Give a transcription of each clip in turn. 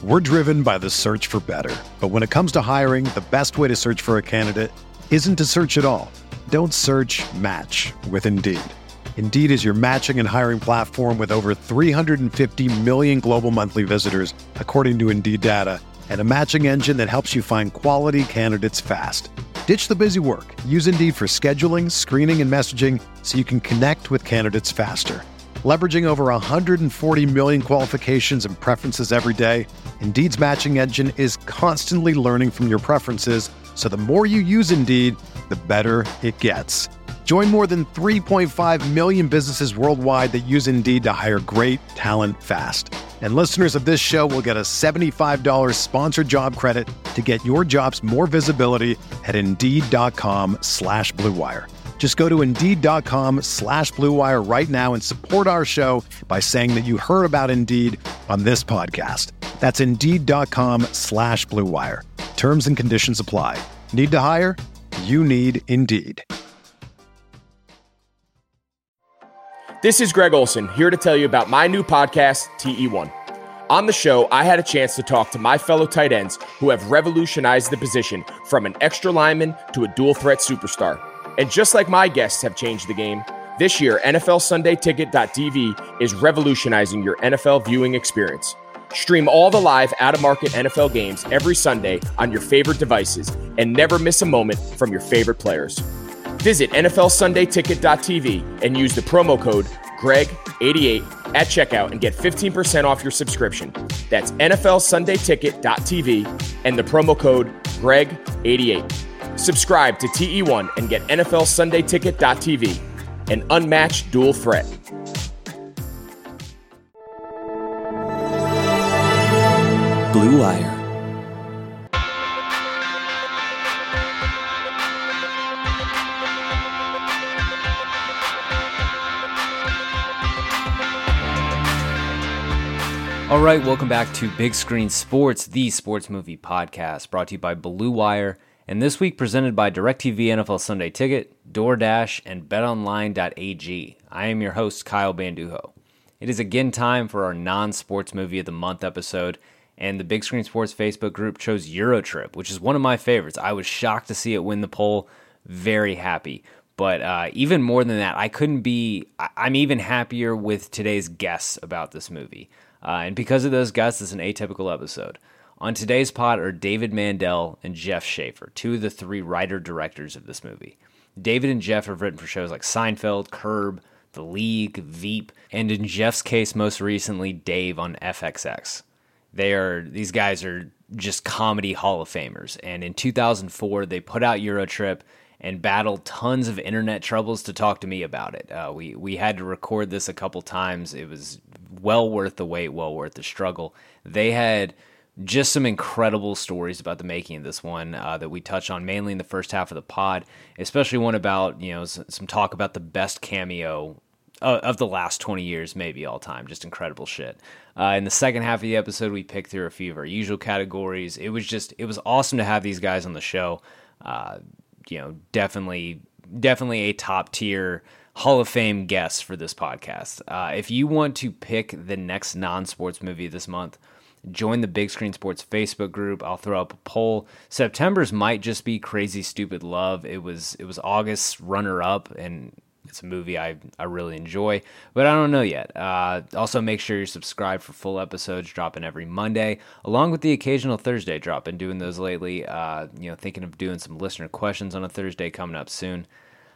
We're driven by the search for better. But when it comes to hiring, the best way to search for a candidate isn't to search at all. Don't search, match with Indeed. Indeed is your matching and hiring platform with over 350 million global monthly visitors, according to Indeed data, and a matching engine that helps you find quality candidates fast. Ditch the busy work. Use Indeed for scheduling, screening, and messaging so you can connect with candidates faster. Leveraging over 140 million qualifications and preferences every day, Indeed's matching engine is constantly learning from your preferences, so the more you use Indeed, the better it gets. Join more than 3.5 million businesses worldwide that use Indeed to hire great talent fast. And listeners of this show will get a $75 sponsored job credit to get your jobs more visibility at Indeed.com/Blue Wire. Just go to Indeed.com/Blue Wire right now and support our show by saying that you heard about Indeed on this podcast. That's Indeed.com/Blue Wire. Terms and conditions apply. Need to hire? You need Indeed. This is Greg Olson, here to tell you about my new podcast, TE1. On the show, I had a chance to talk to my fellow tight ends who have revolutionized the position from an extra lineman to a dual threat superstar. And just like my guests have changed the game, this year, NFLSundayTicket.tv is revolutionizing your NFL viewing experience. Stream all the live out-of-market NFL games every Sunday on your favorite devices and never miss a moment from your favorite players. Visit NFLSundayTicket.tv and use the promo code GREG88 at checkout and get 15% off your subscription. That's NFLSundayTicket.tv and the promo code GREG88. Subscribe to TE1 and get NFLSundayTicket.tv, an unmatched dual threat. Blue Wire. All right, welcome back to Big Screen Sports, the sports movie podcast, brought to you by Blue Wire, and this week presented by DirecTV NFL Sunday Ticket, DoorDash, and BetOnline.ag. I am your host, Kyle Banduho. It is again time for our non-sports movie of the month episode, and the Big Screen Sports Facebook group chose Eurotrip, which is one of my favorites. I was shocked to see it win the poll, very happy. But even more than that, I'm even happier with today's guests about this movie. And because of those guests, it's an atypical episode. On today's pod are David Mandel and Jeff Schaffer, two of the three writer-directors of this movie. David and Jeff have written for shows like Seinfeld, Curb, The League, Veep, and in Jeff's case, most recently, Dave on FXX. These guys are just comedy Hall of Famers. And in 2004, they put out Eurotrip and battled tons of internet troubles to talk to me about it. We had to record this a couple times. It was well worth the wait, well worth the struggle. They had just some incredible stories about the making of this one that we touch on mainly in the first half of the pod, especially one about, some talk about the best cameo of the last 20 years, maybe all time. Just incredible shit. In the second half of the episode, we picked through a few of our usual categories. It was awesome to have these guys on the show. Definitely a top tier Hall of Fame guest for this podcast. If you want to pick the next non-sports movie this month, join the Big Screen Sports Facebook group. I'll throw up a poll. September's might just be Crazy Stupid Love. It was August's runner-up, and it's a movie I really enjoy, but I don't know yet. Also, make sure you're subscribed for full episodes dropping every Monday, along with the occasional Thursday drop. Been doing those lately. Thinking of doing some listener questions on a Thursday coming up soon.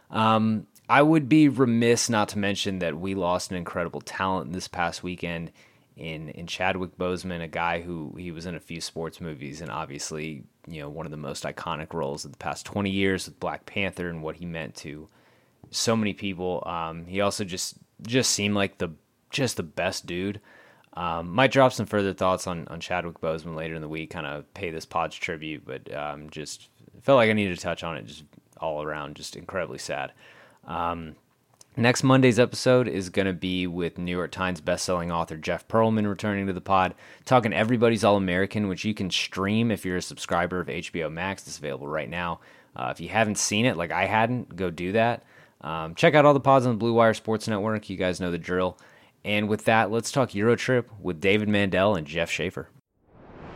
I would be remiss not to mention that we lost an incredible talent this past weekend in Chadwick Boseman, a guy who he was in a few sports movies and obviously, one of the most iconic roles of the past 20 years with Black Panther and what he meant to so many people. He also just seemed like the best dude. Might drop some further thoughts on Chadwick Boseman later in the week, kind of pay this pod's tribute, but just felt like I needed to touch on it just all around, just incredibly sad. Next Monday's episode is going to be with New York Times bestselling author Jeff Pearlman returning to the pod, talking Everybody's All-American, which you can stream if you're a subscriber of HBO Max. It's available right now. If you haven't seen it, like I hadn't, go do that. Check out all the pods on the Blue Wire Sports Network. You guys know the drill. And with that, let's talk Eurotrip with David Mandel and Jeff Schaffer.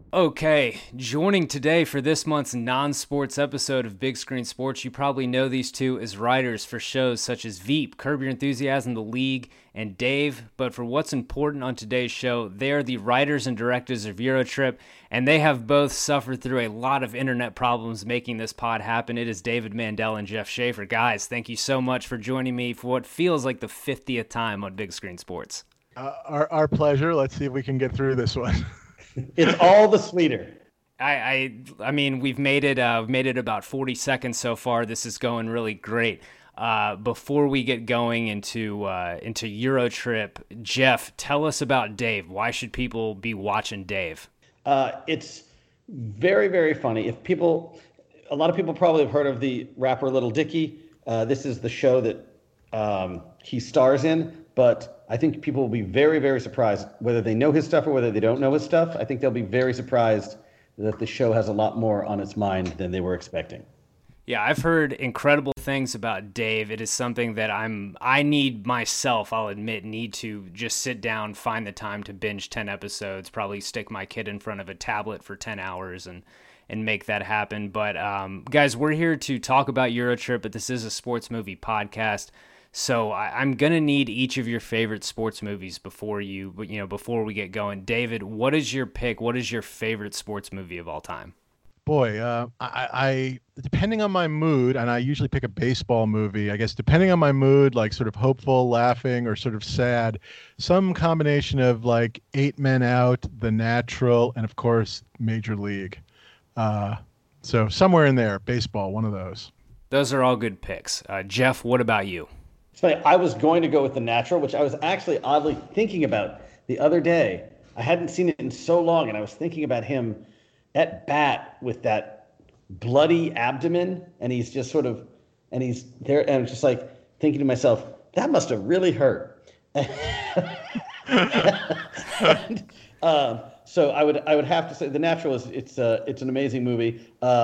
Okay, joining today for this month's non-sports episode of Big Screen Sports, you probably know these two as writers for shows such as Veep, Curb Your Enthusiasm, The League, and Dave. But for what's important on today's show, they are the writers and directors of Eurotrip, and they have both suffered through a lot of internet problems making this pod happen. It is David Mandel and Jeff Schaefer. Guys, thank you so much for joining me for what feels like the 50th time on Big Screen Sports. Our pleasure. Let's see if we can get through this one. It's all the sweeter. I mean, we've made it about 40 seconds so far. This is going really great. Before we get going into Eurotrip, Jeff, tell us about Dave. Why should people be watching Dave? It's very, very funny. A lot of people probably have heard of the rapper Lil Dicky. This is the show that he stars in, but I think people will be very, very surprised whether they know his stuff or whether they don't know his stuff. I think they'll be very surprised that the show has a lot more on its mind than they were expecting. Yeah, I've heard incredible things about Dave. It is something that I need myself, I'll admit, need to just sit down, find the time to binge 10 episodes, probably stick my kid in front of a tablet for 10 hours and make that happen. But guys, we're here to talk about Eurotrip, but this is a sports movie podcast. So I'm going to need each of your favorite sports movies before we get going. David, what is your pick? What is your favorite sports movie of all time? Boy, I depending on my mood, and I usually pick a baseball movie, I guess depending on my mood, like sort of hopeful, laughing, or sort of sad, some combination of like 8 Men Out, The Natural, and of course, Major League. So somewhere in there, baseball, one of those. Those are all good picks. Jeff, what about you? It's funny, I was going to go with The Natural, which I was actually oddly thinking about the other day. I hadn't seen it in so long, and I was thinking about him at bat with that bloody abdomen, and he's just sort of, and he's there, and I'm just like thinking to myself, that must have really hurt. And, so I would have to say The Natural is it's an amazing movie.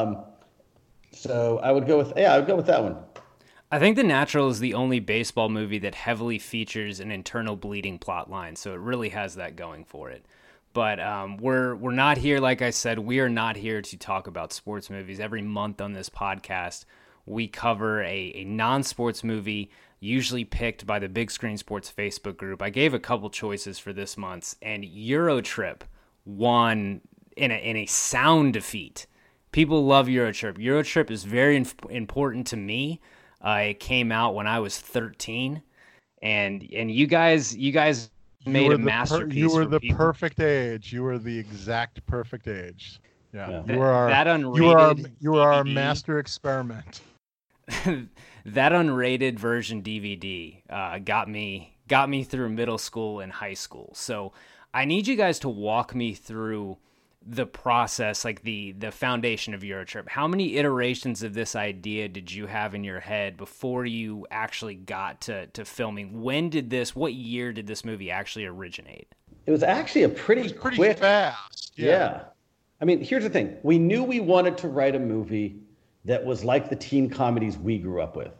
So I would go with that one. I think The Natural is the only baseball movie that heavily features an internal bleeding plot line, so it really has that going for it. But we're not here, like I said, we are not here to talk about sports movies. Every month on this podcast, we cover a non-sports movie, usually picked by the Big Screen Sports Facebook group. I gave a couple choices for this month's, and Eurotrip won in a sound defeat. People love Eurotrip. Eurotrip is very important to me. It came out when I was 13, and you guys made a masterpiece. You were the perfect age. You were the exact perfect age. Yeah. You were our master experiment. That unrated version DVD got me through middle school and high school. So I need you guys to walk me through the process, like the foundation of Eurotrip. How many iterations of this idea did you have in your head before you actually got to filming? What year did this movie actually originate? It was actually a pretty quick, fast. Yeah. I mean, here's the thing. We knew we wanted to write a movie that was like the teen comedies we grew up with.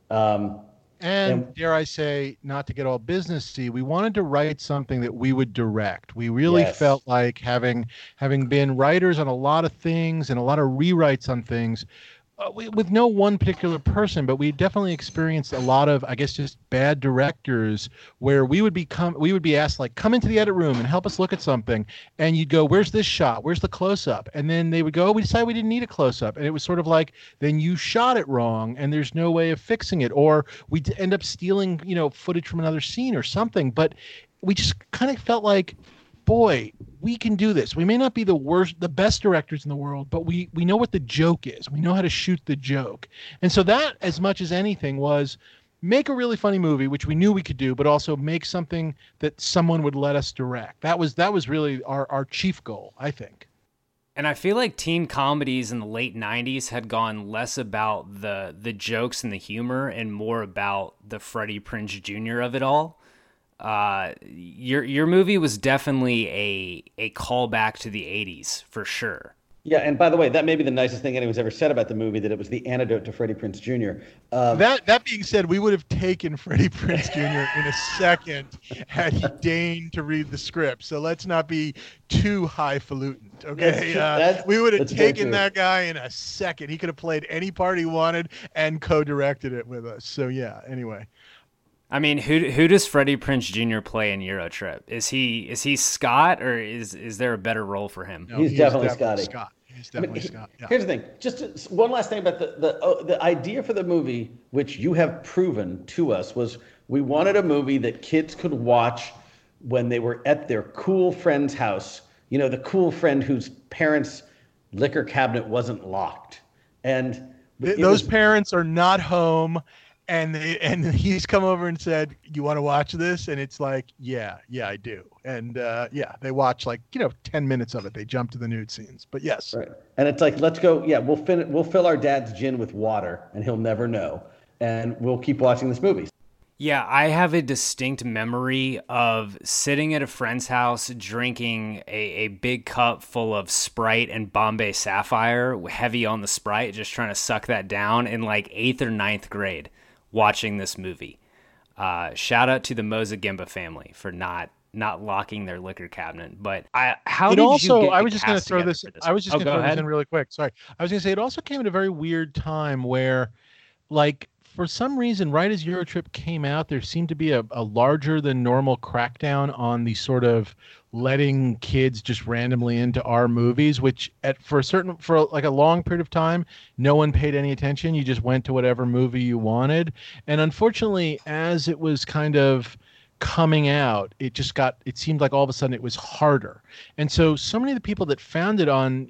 And dare I say, not to get all businessy, we wanted to write something that we would direct. We really felt like having been writers on a lot of things and a lot of rewrites on things, with no one particular person, but we definitely experienced a lot of, I guess, just bad directors where we would be asked, like, come into the edit room and help us look at something. And you'd go, where's this shot? Where's the close-up? And then they would go, oh, we decided we didn't need a close-up. And it was sort of like, then you shot it wrong and there's no way of fixing it. Or we'd end up stealing, footage from another scene or something. But we just kind of felt like, boy, we can do this. We may not be the best directors in the world, but we know what the joke is. We know how to shoot the joke. And so that, as much as anything, was make a really funny movie, which we knew we could do, but also make something that someone would let us direct. That was really our chief goal, I think. And I feel like teen comedies in the late 90s had gone less about the jokes and the humor and more about the Freddie Prinze Jr. of it all. Your movie was definitely a callback to the 80s for sure. Yeah, and by the way, that may be the nicest thing anyone's ever said about the movie, that it was the antidote to Freddie Prinze Jr. That being said, we would have taken Freddie Prinze Jr. in a second had he deigned to read the script. So let's not be too highfalutin, okay? We would have taken that guy in a second. He could have played any part he wanted and co-directed it with us. So yeah, anyway. I mean, who does Freddie Prinze Jr. play in Eurotrip? Is he Scott, or is there a better role for him? No, he's definitely Scotty. He's definitely Scott. Yeah. Here's the thing. Just one last thing about the idea for the movie, which you have proven to us, was we wanted a movie that kids could watch when they were at their cool friend's house. You know, the cool friend whose parents' liquor cabinet wasn't locked, and those parents are not home. And he's come over and said, "You want to watch this?" And it's like, yeah, I do. And they watch 10 minutes of it. They jump to the nude scenes. But yes, right. And it's like, let's go. Yeah, we'll fill our dad's gin with water, and he'll never know. And we'll keep watching this movie. Yeah, I have a distinct memory of sitting at a friend's house drinking a big cup full of Sprite and Bombay Sapphire, heavy on the Sprite, just trying to suck that down in like 8th or 9th grade. Watching this movie. Shout out to the Mozagimba family for not locking their liquor cabinet. But I was just going to throw this in really quick. Sorry. I was going to say it also came at a very weird time where, like, for some reason, right as Eurotrip came out, there seemed to be a larger than normal crackdown on the sort of letting kids just randomly into our movies, which for a long period of time, no one paid any attention. You just went to whatever movie you wanted. And unfortunately, as it was kind of coming out, it seemed like all of a sudden it was harder. And so many of the people that found it on,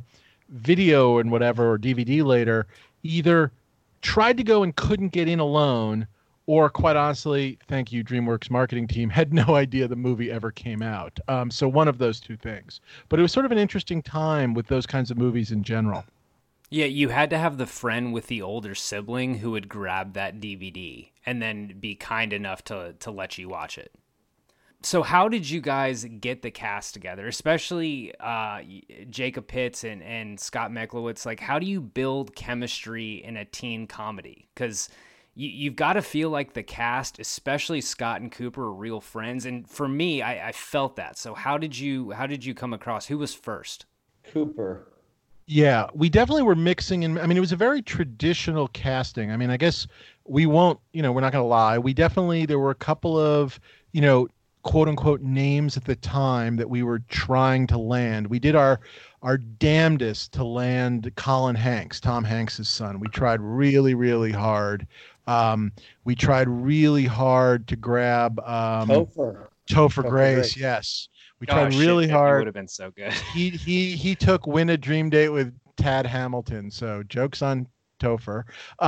video and whatever, or DVD later, either tried to go and couldn't get in alone, or quite honestly, thank you, DreamWorks marketing team, had no idea the movie ever came out. So one of those two things. But it was sort of an interesting time with those kinds of movies in general. Yeah, you had to have the friend with the older sibling who would grab that DVD and then be kind enough to let you watch it. So how did you guys get the cast together, especially Jacob Pitts and Scott Micklowitz? Like, how do you build chemistry in a teen comedy? Because you've got to feel like the cast, especially Scott and Cooper, are real friends. And for me, I felt that. So how did you come across? Who was first? Cooper. Yeah, we definitely were mixing in. I mean, it was a very traditional casting. I mean, I guess we won't, we're not going to lie. There were a couple of, quote unquote names at the time that we were trying to land. We did our damnedest to land Colin Hanks, Tom Hanks' son. We tried really, really hard. We tried really hard to grab Topher Grace. Yes. We tried really hard. It would have been so good. He took Win a Dream Date with Tad Hamilton. So joke's on Topher.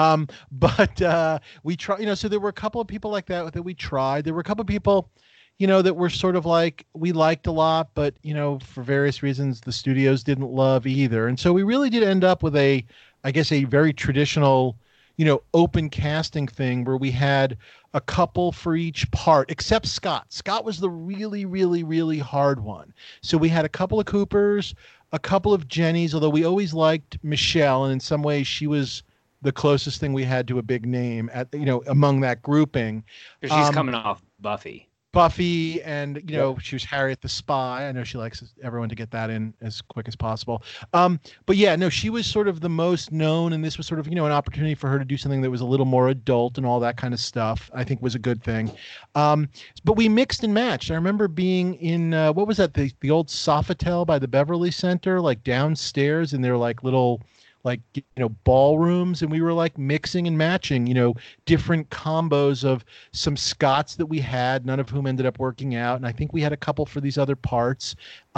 But we tried, so there were a couple of people like that we tried. There were a couple of people, that were sort of like we liked a lot, but, for various reasons, the studios didn't love either. And so we really did end up with a very traditional, open casting thing where we had a couple for each part, except Scott. Scott was the really, really, really hard one. So we had a couple of Coopers, a couple of Jennies, although we always liked Michelle, and in some ways she was the closest thing we had to a big name among that grouping. She's coming off Buffy, and she was Harriet the Spy. I know she likes everyone to get that in as quick as possible. But yeah, no, she was sort of the most known, and this was sort of an opportunity for her to do something that was a little more adult and all that kind of stuff. I think was a good thing. But we mixed and matched. I remember being in what was that, the old Sofitel by the Beverly Center, like downstairs in their like little ballrooms, and we were like mixing and matching, different combos of some Scots that we had, none of whom ended up working out. And I think we had a couple for these other parts.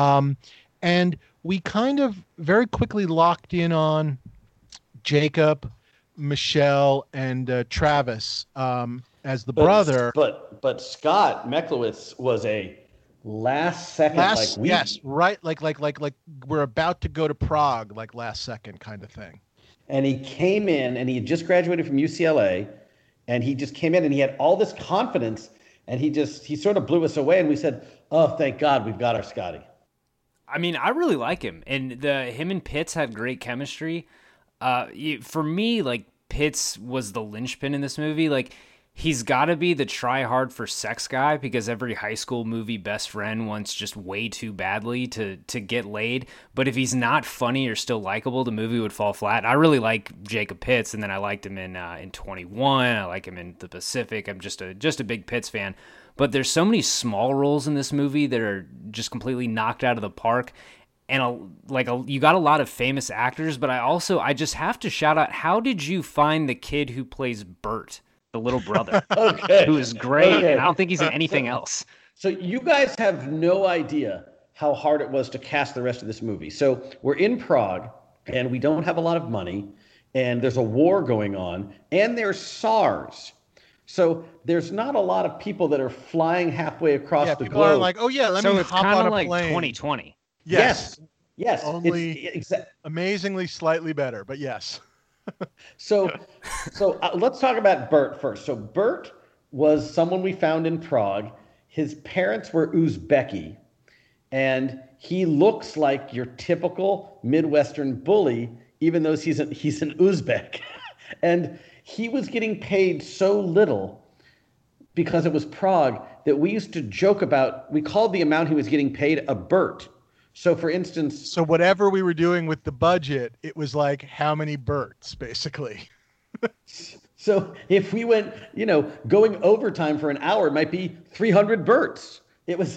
And we kind of very quickly locked in on Jacob, Michelle, and Travis as the brother. But Scott Micklowitz was a last second, like we're about to go to Prague, like last second kind of thing. And he came in, and he had just graduated from UCLA, and he just came in, and he had all this confidence, and he sort of blew us away, and we said, "Oh, thank God, we've got our Scotty." I mean, I really like him, and him and Pitts had great chemistry. For me, like, Pitts was the linchpin in this movie. Like, he's got to be the try hard for sex guy, because every high school movie best friend wants just way too badly to get laid. But if he's not funny or still likable, the movie would fall flat. I really like Jacob Pitts, and then I liked him in 21. I like him in The Pacific. I'm just a big Pitts fan. But there's so many small roles in this movie that are just completely knocked out of the park. And you got a lot of famous actors, but I just have to shout out, how did you find the kid who plays Bert, the little brother, who is great, and I don't think he's in anything else. So you guys have no idea how hard it was to cast the rest of this movie. So we're in Prague, and we don't have a lot of money, and there's a war going on, and there's SARS. So there's not a lot of people that are flying halfway across the globe. People are like, oh yeah, let me hop on a plane. So it's kind of like 2020. Yes. Only amazingly slightly better, but yes. So let's talk about Bert first. So Bert was someone we found in Prague. His parents were Uzbeki, and he looks like your typical Midwestern bully, even though he's an Uzbek. And he was getting paid so little because it was Prague that we used to joke about, we called the amount he was getting paid a Bert. So for instance... So whatever we were doing with the budget, it was like how many Berts, basically. So if we went, going overtime for an hour, it might be 300 Berts. It was...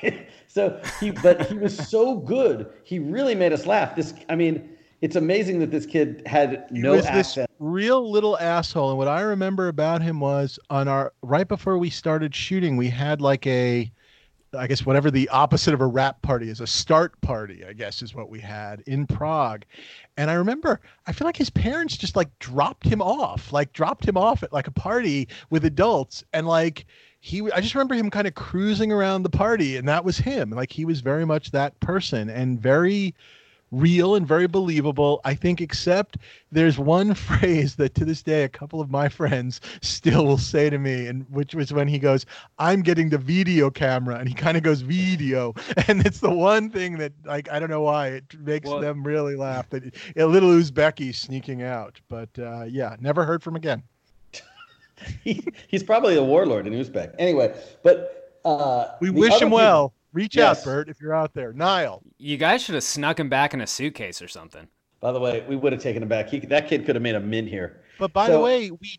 But he was so good. He really made us laugh. It's amazing that this kid had no accent. This real little asshole. And what I remember about him was right before we started shooting, we had like I guess whatever the opposite of a rap party is, a start party, I guess is what we had in Prague. And I feel like his parents just like dropped him off at like a party with adults. And like, I just remember him kind of cruising around the party, and that was him. Like, he was very much that person, and very real and very believable, I think, except there's one phrase that to this day a couple of my friends still will say to me, and which was when he goes, "I'm getting the video camera," and he kind of goes video, and it's the one thing that, like, I don't know why it makes them really laugh, that a little Uzbeki sneaking out. But never heard from again. He's probably a warlord in Uzbek anyway. But we wish him well. Reach out, Bert, if you're out there. Niall. You guys should have snuck him back in a suitcase or something. By the way, we would have taken him back. That kid could have made a mint here. But by the way, we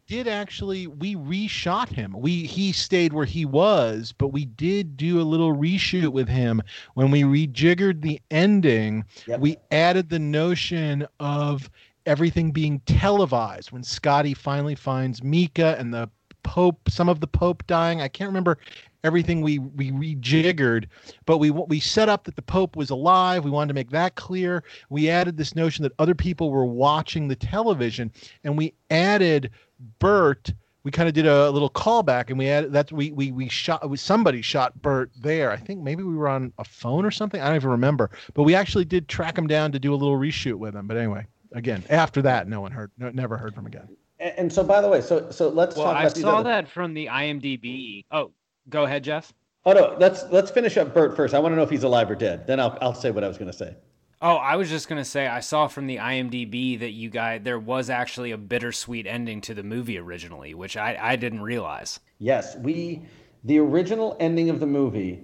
reshot him. He stayed where he was, but we did do a little reshoot with him. When we rejiggered the ending, we added the notion of everything being televised. When Scotty finally finds Mika and the Pope, some of the Pope dying, I can't remember everything we rejiggered, but we set up that the Pope was alive. We wanted to make that clear. We added this notion that other people were watching the television, and we added Bert. We kind of did a little callback, and we added that somebody shot Bert there. I think maybe we were on a phone or something. I don't even remember, but we actually did track him down to do a little reshoot with him. But anyway, again, after that, never heard from him again. And so, by the way, so let's talk about I saw that from the IMDb. Oh, go ahead, Jeff. Oh no, let's finish up Bert first. I want to know if he's alive or dead. Then I'll say what I was going to say. Oh, I was just going to say I saw from the IMDb that there was actually a bittersweet ending to the movie originally, which I didn't realize. Yes, the original ending of the movie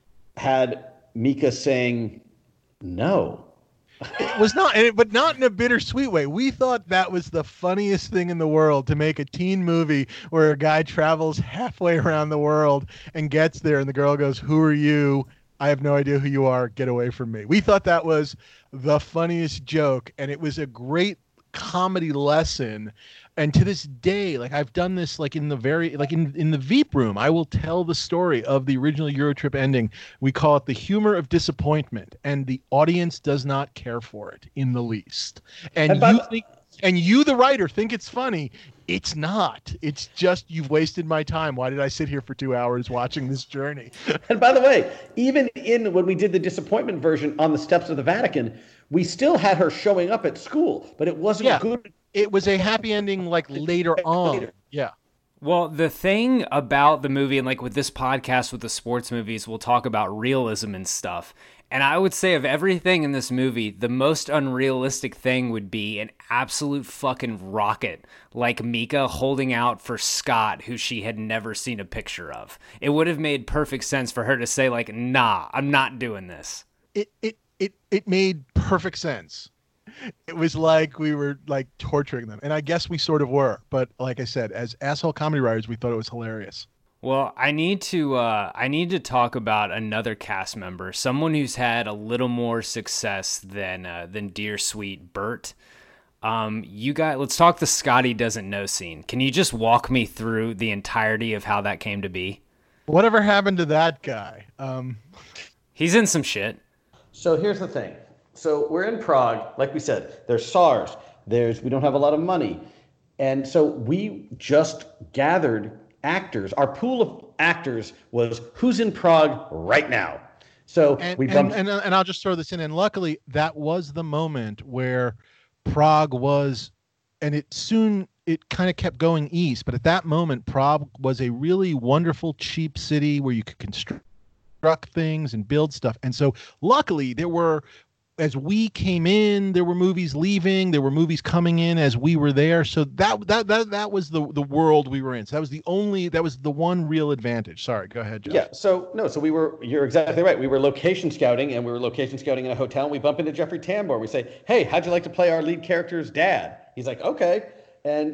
had Mika saying no. It was not, but not in a bittersweet way. We thought that was the funniest thing in the world, to make a teen movie where a guy travels halfway around the world and gets there, and the girl goes, "Who are you? I have no idea who you are. Get away from me." We thought that was the funniest joke, and it was a great comedy lesson. And to this day, like, I've done this like in the Veep room, I will tell the story of the original Eurotrip ending. We call it the humor of disappointment, and the audience does not care for it in the least. And you, the writer, think it's funny. It's not. It's just, you've wasted my time. Why did I sit here for 2 hours watching this journey? And by the way, even when we did the disappointment version on the steps of the Vatican, we still had her showing up at school, but it wasn't good. It was a happy ending, like, later on. Yeah. Well, the thing about the movie, and like with this podcast with the sports movies, we'll talk about realism and stuff. And I would say of everything in this movie, the most unrealistic thing would be an absolute fucking rocket like Mika holding out for Scott, who she had never seen a picture of. It would have made perfect sense for her to say, like, nah, I'm not doing this. It made perfect sense. It was like we were like torturing them. And I guess we sort of were. But like I said, as asshole comedy writers, we thought it was hilarious. Well, I need to talk about another cast member, someone who's had a little more success than dear sweet Bert. Let's talk the Scotty doesn't know scene. Can you just walk me through the entirety of how that came to be? Whatever happened to that guy? He's in some shit. So here's the thing. So we're in Prague, like we said. There's SARS. We don't have a lot of money, and so we just gathered actors. Our pool of actors was who's in Prague right now. So and I'll just throw this in. And luckily, that was the moment where Prague was, and it kind of kept going east. But at that moment, Prague was a really wonderful, cheap city where you could construct things and build stuff. And so luckily, as we came in, there were movies leaving, there were movies coming in as we were there. So that was the world we were in. So that was the one real advantage. Sorry, go ahead, Josh. Yeah. You're exactly right. We were location scouting, and we were location scouting in a hotel, and we bump into Jeffrey Tambor. We say, hey, how'd you like to play our lead character's dad? He's like, okay. And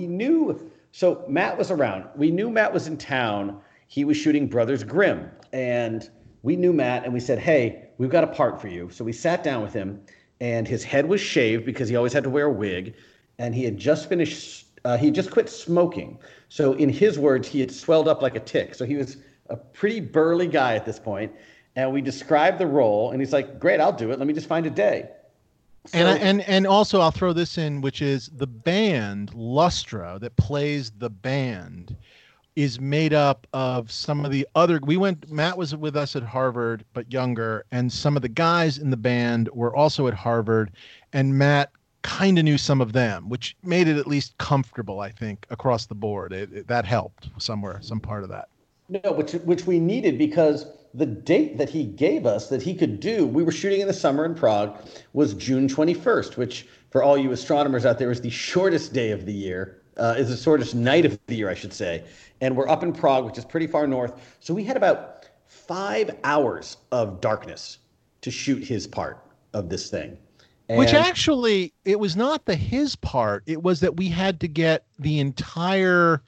so Matt was around. We knew Matt was in town. He was shooting Brothers Grimm, and we knew Matt, and we said, hey, we've got a part for you. So we sat down with him, and his head was shaved because he always had to wear a wig, and he had just quit smoking. So in his words, he had swelled up like a tick. So he was a pretty burly guy at this point, and we described the role, and he's like, great, I'll do it. Let me just find a day. So, and also I'll throw this in, which is the band Lustra that plays the band is made up of some of the other. Matt was with us at Harvard, but younger, and some of the guys in the band were also at Harvard, and Matt kind of knew some of them, which made it at least comfortable, I think, across the board. That helped some part of that. No, which we needed, because the date that he gave us that he could do, we were shooting in the summer in Prague, was June 21st, which for all you astronomers out there is the shortest day of the year, is the shortest night of the year, I should say. And we're up in Prague, which is pretty far north. So we had about 5 hours of darkness to shoot his part of this thing. Which actually, it was not his part. It was that we had to get the entire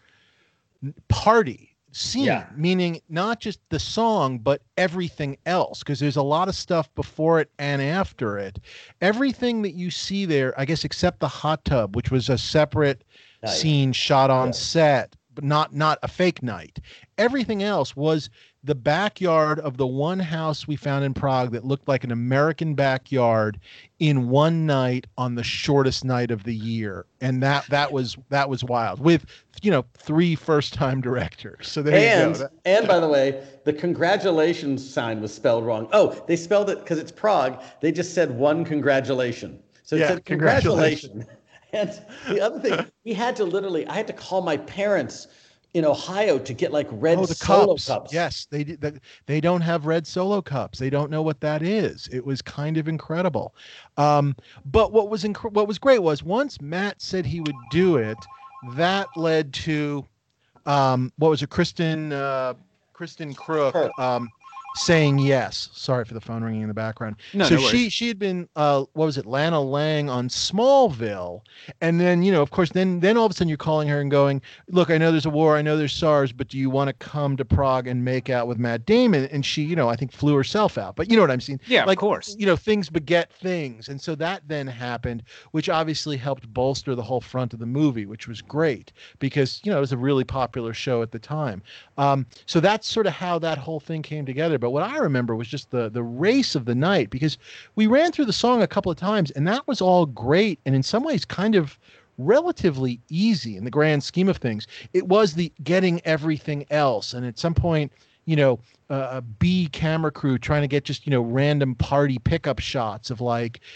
party scene, meaning not just the song, but everything else, because there's a lot of stuff before it and after it. Everything that you see there, I guess, except the hot tub, which was a separate scene shot on set, but not a fake night. Everything else was the backyard of the one house we found in Prague that looked like an American backyard in one night on the shortest night of the year. And that was wild, with 3 first-time directors. So there you go. And by the way, the congratulations sign was spelled wrong. Oh, they spelled it because it's Prague. They just said one congratulation. So it said congratulations. And the other thing, I had to call my parents in Ohio to get like red Solo cups. Yes, they don't have red Solo cups. They don't know what that is. It was kind of incredible. But what was great was once Matt said he would do it, that led to Kristen Crook saying yes. Sorry for the phone ringing in the background. No she had been Lana Lang on Smallville, and then of course then all of a sudden you're calling her and going, look, I know there's a war, I know there's SARS, but do you want to come to Prague and make out with Matt Damon? And she I think flew herself out, but you know what I'm saying? Yeah, of course. Things beget things, and so that then happened, which obviously helped bolster the whole front of the movie, which was great because it was a really popular show at the time. So that's sort of how that whole thing came together. But what I remember was just the race of the night, because we ran through the song a couple of times, and that was all great, and in some ways kind of relatively easy in the grand scheme of things. It was the getting everything else, and at some point, a B camera crew trying to get just random party pickup shots of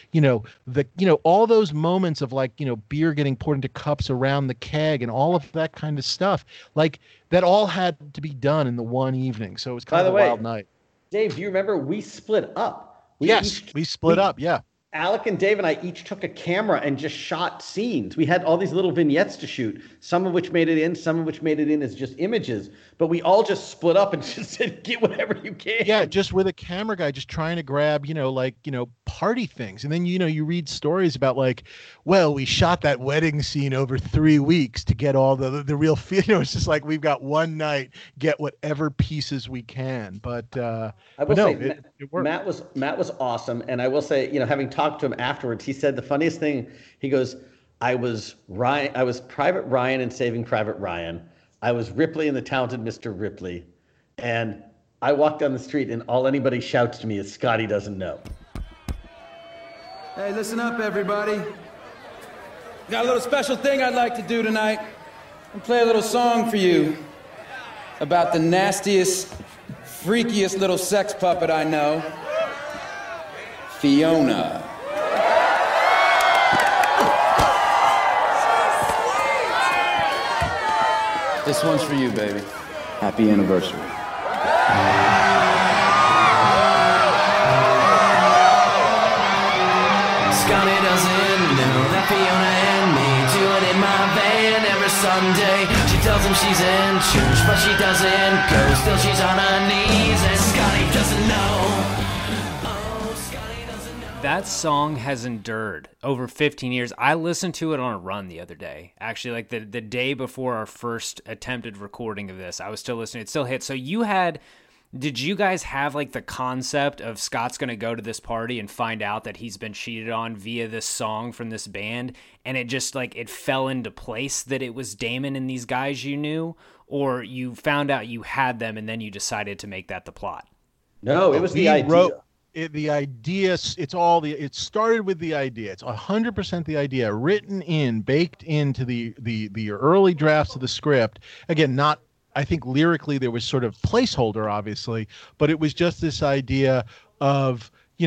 all those moments of beer getting poured into cups around the keg and all of that kind of stuff, that all had to be done in the one evening. So it was kind of a wild night. Dave, do you remember we split up? We split up. Yeah. Alec and Dave and I each took a camera and just shot scenes. We had all these little vignettes to shoot, some of which made it in, some of which made it in as just images. But we all just split up and just said, get whatever you can. Yeah, just with a camera guy, just trying to grab, party things. And then, you read stories about we shot that wedding scene over 3 weeks to get all the real feel. It's just like we've got one night, get whatever pieces we can. But I will say, it worked. Matt was awesome. And I will say, having talked to him afterwards, he said the funniest thing. He goes, I was Private Ryan in Saving Private Ryan. I was Ripley in The Talented Mr. Ripley. And I walk down the street and all anybody shouts to me is Scotty doesn't know. Hey, listen up, everybody. Got a little special thing I'd like to do tonight. And play a little song for you about the nastiest, freakiest little sex puppet I know, Fiona. This one's for you, baby. Happy anniversary. Scotty doesn't know that Fiona and me do it in my van every Sunday. She tells him she's in church, but she doesn't go. Still she's on her knees, and Scotty doesn't know. That song has endured over 15 years. I listened to it on a run the other day. Actually, the day before our first attempted recording of this, I was still listening. It still hit. So did you guys have the concept of Scott's going to go to this party and find out that he's been cheated on via this song from this band, and it just it fell into place that it was Damon and these guys you knew, or you found out you had them and then you decided to make that the plot? No, it was the idea. The idea, it started with the idea. It's 100% the idea, baked into the early drafts of the script. Again, not, I think lyrically there was sort of placeholder, obviously, but it was just this idea of,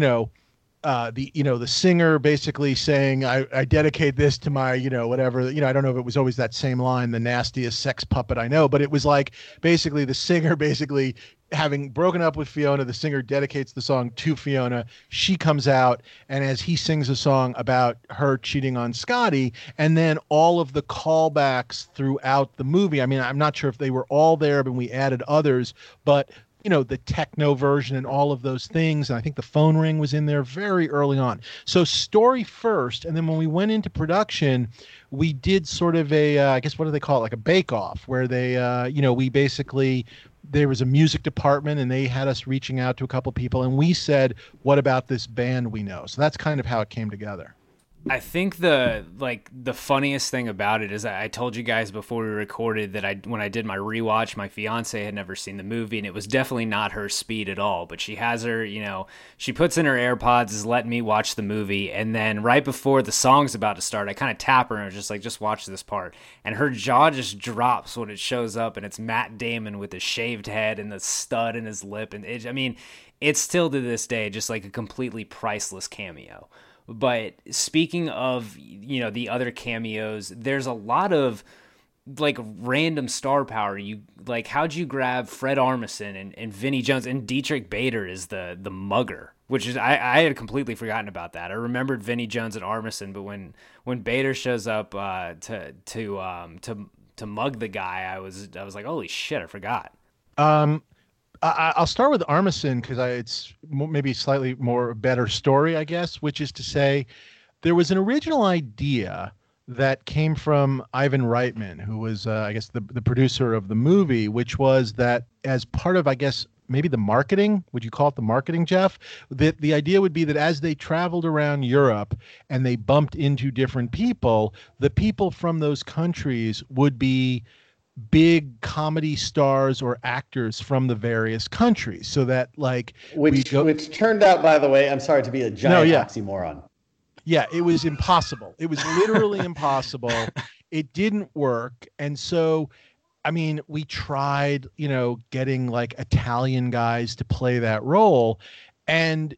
the singer basically saying, I dedicate this to my, whatever, I don't know if it was always that same line, the nastiest sex puppet I know, but it was basically the singer having broken up with Fiona, the singer dedicates the song to Fiona. She comes out, and as he sings a song about her cheating on Scotty, and then all of the callbacks throughout the movie. I mean, I'm not sure if they were all there, but we added others, but the techno version and all of those things. And I think the phone ring was in there very early on. So story first. And then when we went into production, we did sort of I guess, what do they call it? Like a bake-off where they, there was a music department and they had us reaching out to a couple people. And we said, what about this band we know? So that's kind of how it came together. I think the funniest thing about it is I told you guys before we recorded that when I did my rewatch, my fiance had never seen the movie, and it was definitely not her speed at all. But she has her, she puts in her AirPods, is letting me watch the movie, and then right before the song's about to start, I kind of tap her and was just watch this part, and her jaw just drops when it shows up, and it's Matt Damon with his shaved head and the stud in his lip, and it's still to this day just a completely priceless cameo. But speaking of, the other cameos, there's a lot of random star power. How'd you grab Fred Armisen and Vinnie Jones, and Dietrich Bader is the mugger, which is, I had completely forgotten about that. I remembered Vinnie Jones and Armisen, but when Bader shows up to mug the guy, I was like, holy shit, I forgot. I'll start with Armisen because it's maybe slightly more better story, I guess, which is to say there was an original idea that came from Ivan Reitman, who was, I guess, the producer of the movie, which was that as part of, I guess, maybe the marketing, would you call it the marketing, Jeff? That the idea would be that as they traveled around Europe and they bumped into different people, the people from those countries would be big comedy stars or actors from the various countries, so that which turned out, by the way, I'm sorry to be a giant oxymoron. Yeah, it was impossible. It was literally impossible. It didn't work. And so, I mean, we tried, getting Italian guys to play that role, and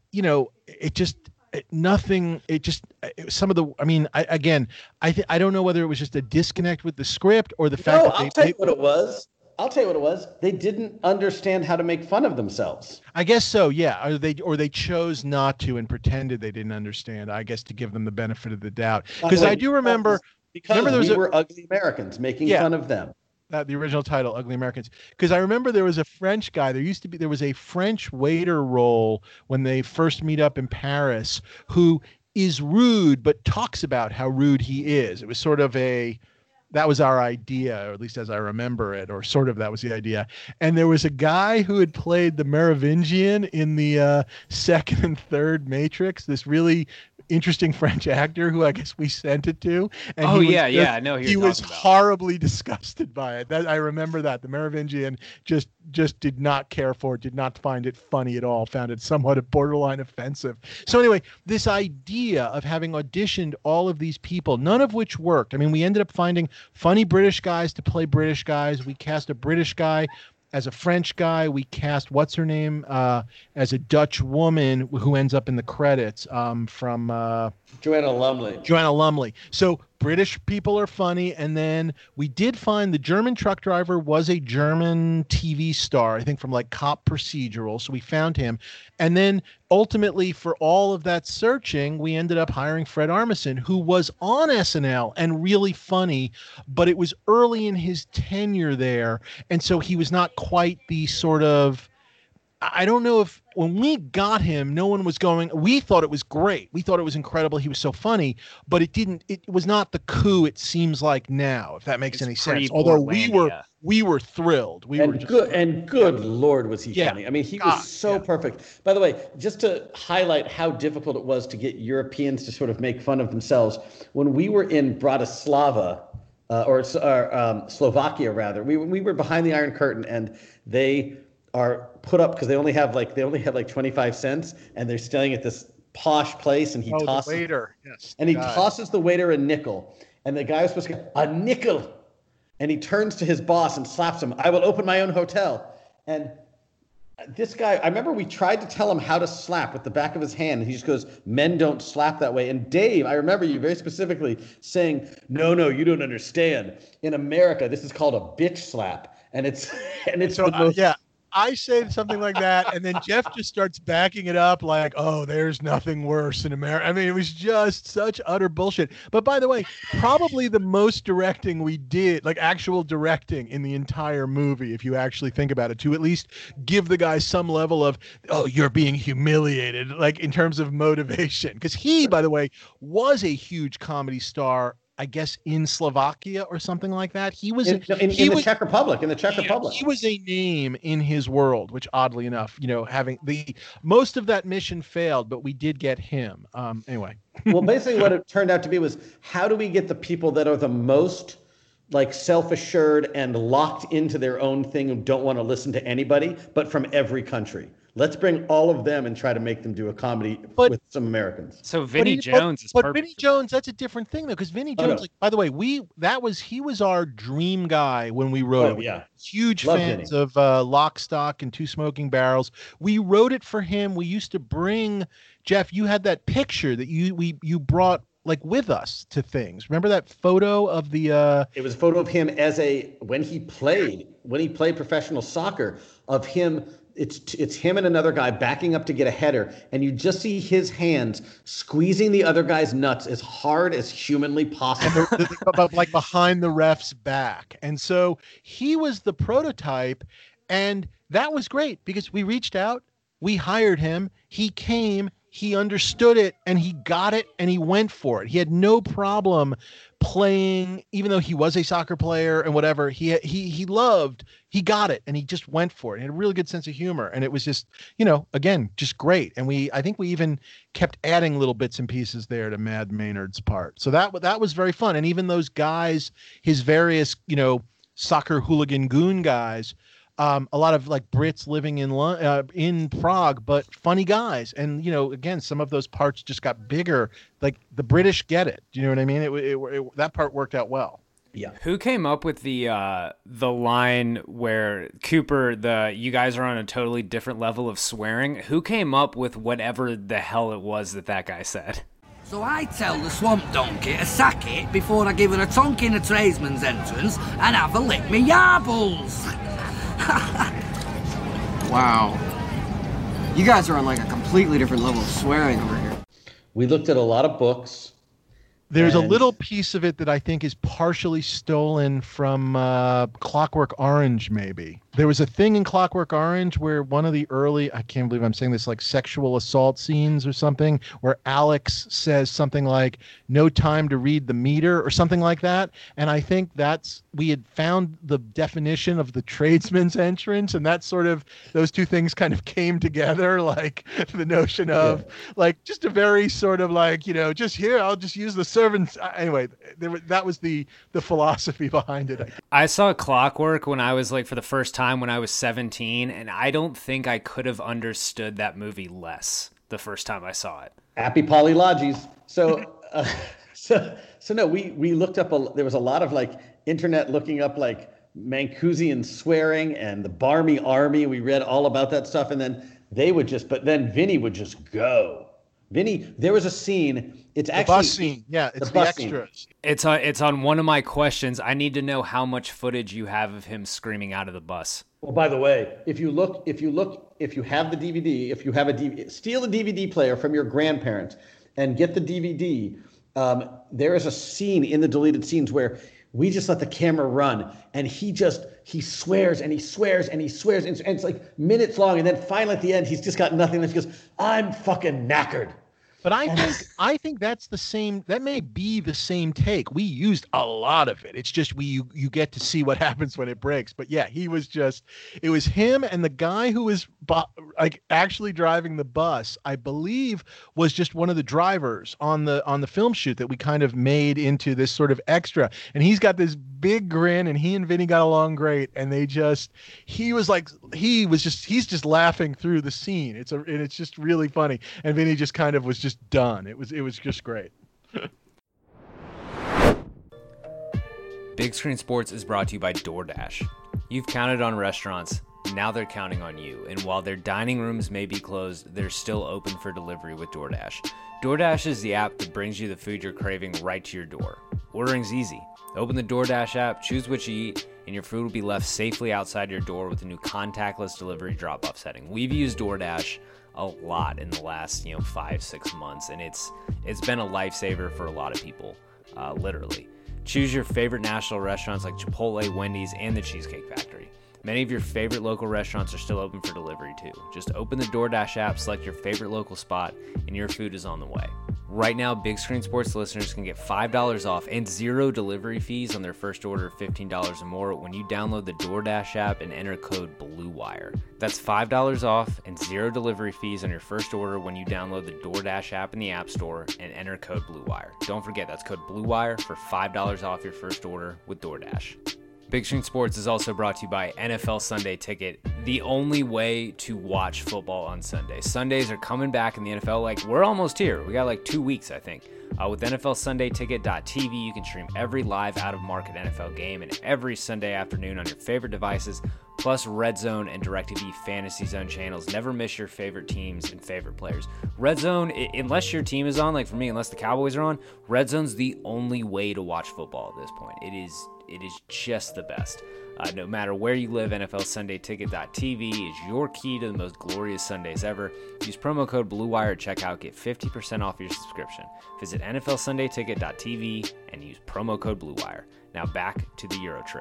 I don't know whether it was just a disconnect with the script or the fact that I'll tell you what it was. I'll tell you what it was. They didn't understand how to make fun of themselves. I guess so, yeah. Or they chose not to and pretended they didn't understand, I guess, to give them the benefit of the doubt. Because I do remember... Because we were ugly Americans making fun of them. The original title, Ugly Americans. Because I remember there was a French guy. There was a French waiter role when they first meet up in Paris who is rude, but talks about how rude he is. It was sort of that was our idea, or at least as I remember it, or sort of that was the idea. And there was a guy who had played the Merovingian in the second and third Matrix, this really interesting French actor who I guess we sent it to. And I know he was horribly disgusted by it. I remember that. The Merovingian just did not care for it, did not find it funny at all, found it somewhat borderline offensive. So anyway, this idea of having auditioned all of these people, none of which worked. I mean, we ended up finding funny British guys to play British guys. We cast a British guy as a French guy. We cast what's her name as a Dutch woman who ends up in the credits from Joanna Lumley. Joanna Lumley. So British people are funny, and then we did find the German truck driver was a German TV star, I think from like Cop Procedural, so we found him. And then ultimately for all of that searching, we ended up hiring Fred Armisen, who was on SNL and really funny, but it was early in his tenure there, and so he was not quite the sort of, I don't know if when we got him, no one was going, we thought it was great. We thought it was incredible. He was so funny, but it was not the coup it seems like now, if that makes any sense. Although we were thrilled. Good Lord, was he funny. I mean, he was so perfect. By the way, just to highlight how difficult it was to get Europeans to sort of make fun of themselves, when we were in Bratislava, or Slovakia rather, we were behind the Iron Curtain, and they are put up because they only have like 25 cents, and they're staying at this posh place, and he tosses the waiter. Yes, and he tosses the waiter a nickel, and the guy was supposed to get a nickel, and he turns to his boss and slaps him. I will open my own hotel. And this guy, I remember we tried to tell him how to slap with the back of his hand, and he just goes, "Men don't slap that way." And Dave, I remember you very specifically saying, "No, you don't understand. In America, this is called a bitch slap," and it's so, the most. I say something like that, and then Jeff just starts backing it up like, oh, there's nothing worse in America. I mean, it was just such utter bullshit. But by the way, probably the most directing we did, like actual directing in the entire movie, if you actually think about it, to at least give the guy some level of, oh, you're being humiliated, like in terms of motivation. Because he, by the way, was a huge comedy star, I guess in Slovakia or something like that. He was in the Czech Republic. He was a name in his world, which oddly enough, having most of that mission failed, but we did get him. Anyway. Well, basically what it turned out to be was, how do we get the people that are the most like self-assured and locked into their own thing and don't want to listen to anybody, but from every country? Let's bring all of them and try to make them do a comedy with some Americans. So Vinnie Jones is perfect. But Vinnie Jones, that's a different thing though, because Vinnie Jones, like, by the way, he was our dream guy when we wrote it. Yeah. Huge fans of Lock, Stock, and Two Smoking Barrels. We wrote it for him. We used to bring, Jeff, you had that picture that you brought like with us to things. Remember that photo of the It was a photo of him when he played professional soccer, of him. It's him and another guy backing up to get a header, and you just see his hands squeezing the other guy's nuts as hard as humanly possible. Like behind the ref's back. And so he was the prototype, and that was great because we reached out, we hired him, he came, he understood it, and he got it, and he went for it. He had no problem playing, even though he was a soccer player and whatever, he got it, and he just went for it. He had a really good sense of humor, and it was just, again, just great. And I think we even kept adding little bits and pieces there to Mad Maynard's part. So that was very fun. And even those guys, his various, soccer hooligan goon guys, a lot of like Brits living in Prague, but funny guys. And, again, some of those parts just got bigger. Like the British get it. Do you know what I mean? It that part worked out well. Yeah. Who came up with the line where Cooper, you guys are on a totally different level of swearing? Who came up with whatever the hell it was that guy said? So I tell the swamp donkey to sack it before I give her a tonk in the tradesman's entrance and have a lick me yarbles. Wow. You guys are on like a completely different level of swearing over here. We looked at a lot of books. There's a little piece of it that I think is partially stolen from Clockwork Orange, maybe. There was a thing in Clockwork Orange where one of the early, I can't believe I'm saying this, like sexual assault scenes or something, where Alex says something like, no time to read the meter or something like that. And I think we had found the definition of the tradesman's entrance, and that sort of, those two things kind of came together, like the notion of like just a very sort of like, just here, I'll just use the servants. Anyway, that was the philosophy behind it. I saw Clockwork when I was like, for the first time when I was 17, and I don't think I could have understood that movie less the first time I saw it. Happy Polylogies. So no, we looked up, there was a lot of like internet looking up like Mancusian swearing and the Barmy Army. We read all about that stuff, and then then Vinny would just go. Vinny, there was a scene. It's actually the bus scene. Yeah, it's the extras. It's on one of my questions. I need to know how much footage you have of him screaming out of the bus. Well, by the way, if you have the DVD, steal a DVD player from your grandparents and get the DVD. There is a scene in the deleted scenes where we just let the camera run, and he swears and he swears and he swears, and it's like minutes long, and then finally at the end he's just got nothing left. He goes, "I'm fucking knackered." But I think that's the same. That may be the same take. We used a lot of it. It's just you get to see what happens when it breaks. But yeah, it was him and the guy who was like actually driving the bus, I believe, was just one of the drivers on the film shoot that we kind of made into this sort of extra. And he's got this big grin, and he and Vinny got along great. And he's just laughing through the scene. It's just really funny. And Vinny just kind of was just done. It was just great. Big Screen Sports is brought to you by DoorDash. You've counted on restaurants, now they're counting on you. And while their dining rooms may be closed, they're still open for delivery with DoorDash. DoorDash is the app that brings you the food you're craving right to your door. Ordering's easy. Open the DoorDash app, choose what you eat, and your food will be left safely outside your door with a new contactless delivery drop-off setting. We've used DoorDash a lot in the last 5-6 months, and it's been a lifesaver for a lot of people, literally. Choose your favorite national restaurants like Chipotle, Wendy's, and the Cheesecake Factory. Many of your favorite local restaurants are still open for delivery too. Just open the DoorDash app, select your favorite local spot, and your food is on the way. Right now, Big Screen Sports listeners can get $5 off and 0 delivery fees on their first order of $15 or more when you download the DoorDash app and enter code BLUEWIRE. That's $5 off and 0 delivery fees on your first order when you download the DoorDash app in the App Store and enter code BLUEWIRE. Don't forget, that's code BLUEWIRE for $5 off your first order with DoorDash. Big Screen Sports is also brought to you by NFL Sunday Ticket, the only way to watch football on Sunday. Sundays are coming back in the NFL. Like, we're almost here. We got like 2 weeks, I think. With NFLSundayTicket.tv, you can stream every live out-of-market NFL game and every Sunday afternoon on your favorite devices, plus Red Zone and DirecTV Fantasy Zone channels. Never miss your favorite teams and favorite players. Red Zone, unless your team is on, like for me, unless the Cowboys are on, Red Zone's the only way to watch football at this point. It is just the best. No matter where you live, NFLSundayTicket.tv is your key to the most glorious Sundays ever. Use promo code BLUEWIRE at checkout. Get 50% off your subscription. Visit NFLSundayTicket.tv and use promo code BLUEWIRE. Now back to the Euro trip.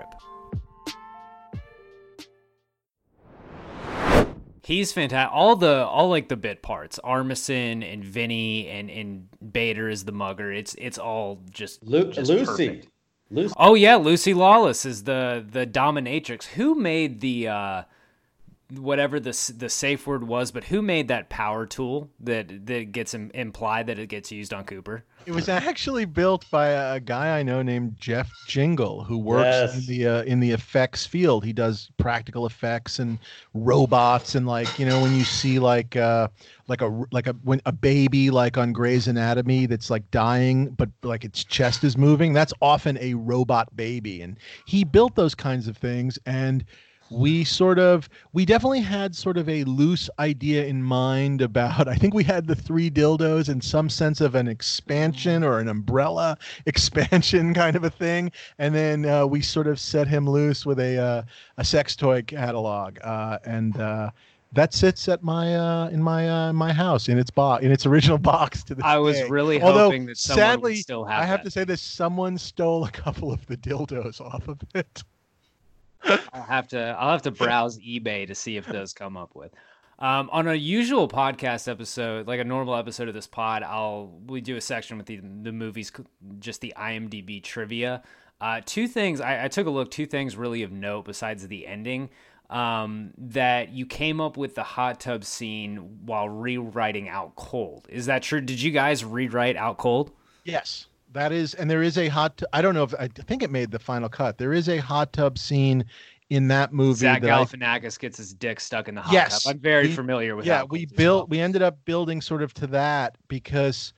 He's fantastic. All like the bit parts, Armisen and Vinny and Bader is the mugger. It's all just Lucy. Perfect. Oh yeah, Lucy Lawless is the dominatrix. Who made the whatever the safe word was, but who made that power tool that gets implied that it gets used on Cooper? It was actually built by a guy I know named Jeff Jingle, who works in the effects field. He does practical effects and robots, and when you see when a baby like on Grey's Anatomy that's like dying, but like its chest is moving, that's often a robot baby. And he built those kinds of things. And we definitely had sort of a loose idea in mind about, I think we had the 3 dildos and some sense of an expansion or an umbrella expansion kind of a thing. And then we sort of set him loose with a sex toy catalog. And that sits at my in my house in its original box to this day. I was really hoping that someone would still have I have that. to say this, someone stole a couple of the dildos off of it. I'll have to browse eBay to see if those come up with. On a usual podcast episode, like a normal episode of this pod, we do a section with the movies, just the IMDb trivia. 2 things I took a look. 2 things really of note besides the ending. That you came up with the hot tub scene while rewriting Out Cold. Is that true? Did you guys rewrite Out Cold? Yes. That is, and there is a I don't know if I think it made the final cut. There is a hot tub scene in that movie. Zach Galifianakis gets his dick stuck in the hot tub. I'm very familiar with that. Yeah, we ended up building sort of to that because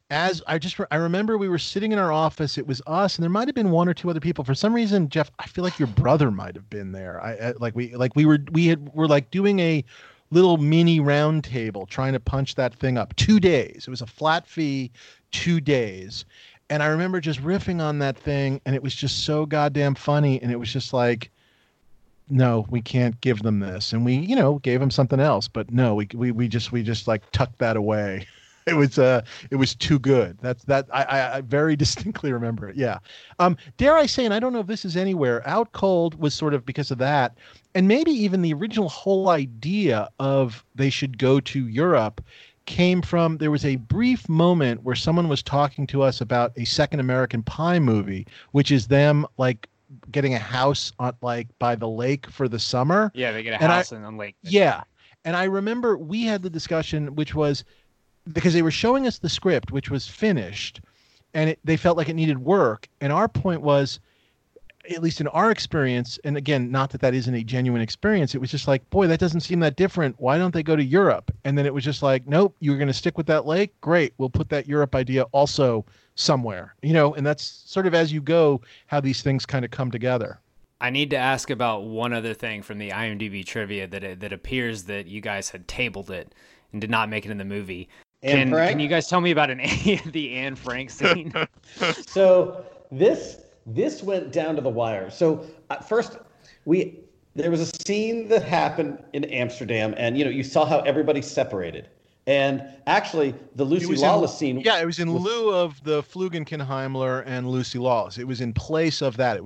I remember we were sitting in our office. It was us, and there might have been 1 or 2 other people. For some reason, Jeff, I feel like your brother might have been there. We were like doing a little mini round table trying to punch that thing up. 2 days. It was a flat fee, 2 days. And I remember just riffing on that thing, and it was just so goddamn funny. And it was just like, no, we can't give them this. And we, gave them something else. But no, we just like tucked that away. It was too good. I very distinctly remember it. Yeah. Dare I say, and I don't know if this is anywhere, Out Cold was sort of because of that. And maybe even the original whole idea of they should go to Europe came from, there was a brief moment where someone was talking to us about a second American Pie movie, which is them like getting a house on like by the lake for the summer. Yeah, they get a house on the lake. Yeah. And I remember we had the discussion, which was because they were showing us the script, which was finished, and they felt like it needed work. And our point was, at least in our experience, and again, not that isn't a genuine experience, it was just like, boy, that doesn't seem that different. Why don't they go to Europe? And then it was just like, nope, you're going to stick with that lake? Great. We'll put that Europe idea also somewhere, and that's sort of as you go, how these things kind of come together. I need to ask about one other thing from the IMDb trivia that appears that you guys had tabled it and did not make it in the movie. Can you guys tell me about the Anne Frank scene? So this went down to the wire. So first, there was a scene that happened in Amsterdam, and you saw how everybody separated. And actually, the Lucy Lawless scene. Yeah, it was in lieu of the Flugenkenheimler and Lucy Lawless. It was in place of that.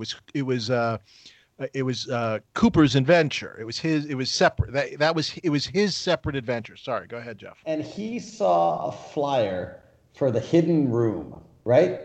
It was Cooper's adventure. It was separate. It was his separate adventure. Sorry, go ahead, Jeff. And he saw a flyer for the hidden room, right?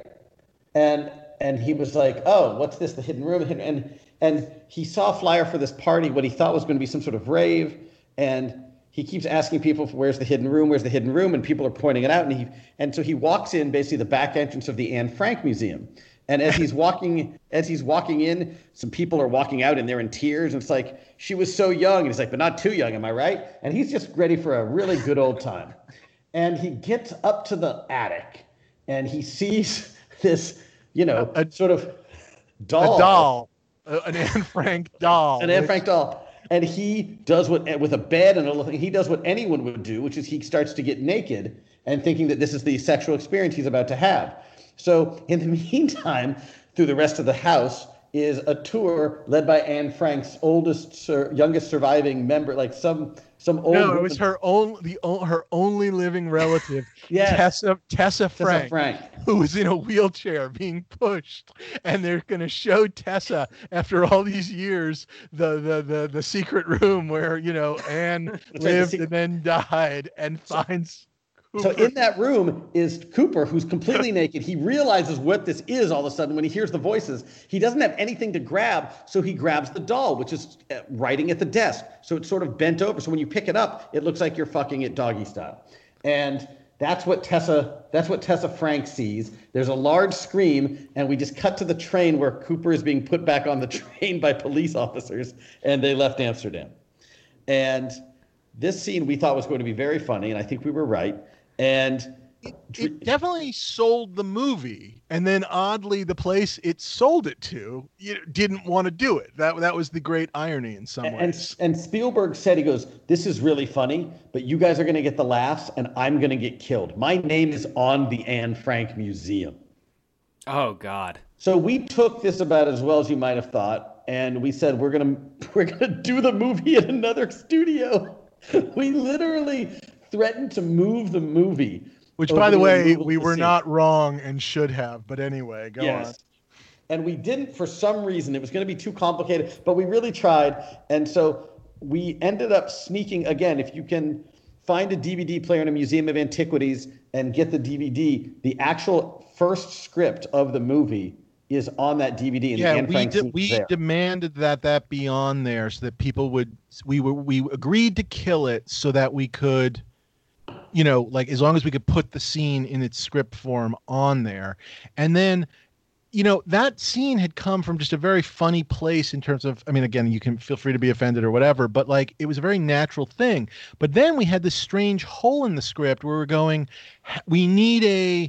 And he was like, "Oh, what's this? The hidden room?" And he saw a flyer for this party, what he thought was going to be some sort of rave, and he keeps asking people, "Where's the hidden room? Where's the hidden room?" And people are pointing it out, and so he walks in basically the back entrance of the Anne Frank Museum. And as he's walking in, some people are walking out and they're in tears. And it's like, she was so young. And he's like, but not too young, am I right? And he's just ready for a really good old time. And he gets up to the attic and he sees this, sort of doll. A doll. An Anne Frank doll. An Anne Frank doll. And he does with a bed and a little thing, he does what anyone would do, which is he starts to get naked and thinking that this is the sexual experience he's about to have. So in the meantime, through the rest of the house is a tour led by Anne Frank's youngest surviving member, like some old. No, it was her only living relative, yes. Tessa Frank, who was in a wheelchair being pushed, and they're going to show Tessa after all these years the secret room where Anne lived and then died, and finds. So in that room is Cooper, who's completely naked. He realizes what this is all of a sudden when he hears the voices. He doesn't have anything to grab, so he grabs the doll, which is writing at the desk. So it's sort of bent over. So when you pick it up, it looks like you're fucking it doggy style. And that's what Tessa Frank sees. There's a large scream, and we just cut to the train where Cooper is being put back on the train by police officers, and they left Amsterdam. And this scene we thought was going to be very funny, and I think we were right. And it definitely sold the movie, and then oddly, the place it sold it to didn't want to do it. That was the great irony in some ways. And Spielberg said, he goes, "This is really funny, but you guys are going to get the laughs, and I'm going to get killed. My name is on the Anne Frank Museum." Oh God! So we took this about as well as you might have thought, and we said we're gonna do the movie at another studio. We literally threatened to move the movie. Which, by the way, we were not wrong and should have. But anyway, go on. And we didn't for some reason. It was going to be too complicated, but we really tried. And so we ended up sneaking, again, if you can find a DVD player in a museum of antiquities and get the DVD, the actual first script of the movie is on that DVD. And we demanded that be on there so that people would. We agreed to kill it so that we could, like as long as we could put the scene in its script form on there, and then. That scene had come from just a very funny place in terms of, I mean, again, you can feel free to be offended or whatever, but like it was a very natural thing. But then we had this strange hole in the script where we're going, we need a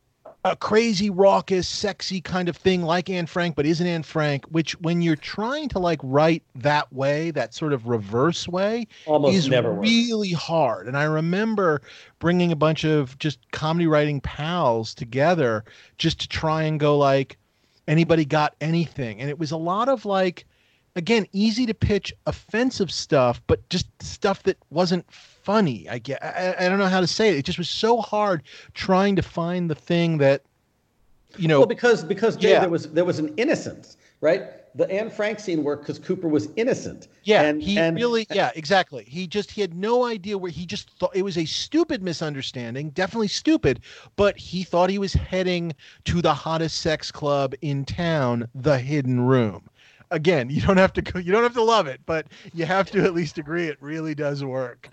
crazy, raucous, sexy kind of thing like Anne Frank, but isn't Anne Frank, which when you're trying to like write that way, that sort of reverse way, almost is never really hard. And I remember bringing a bunch of just comedy writing pals together just to try and go like, anybody got anything? And it was a lot of like, again, easy to pitch offensive stuff, but just stuff that wasn't funny. I don't know how to say it. It just was so hard trying to find the thing that, Well, because Dave, there was an innocence, right? The Anne Frank scene worked because Cooper was innocent. Yeah, exactly. He had no idea where. He just thought it was a stupid misunderstanding, definitely stupid, but he thought he was heading to the hottest sex club in town, the Hidden Room. Again, you don't have to love it, but you have to at least agree it really does work.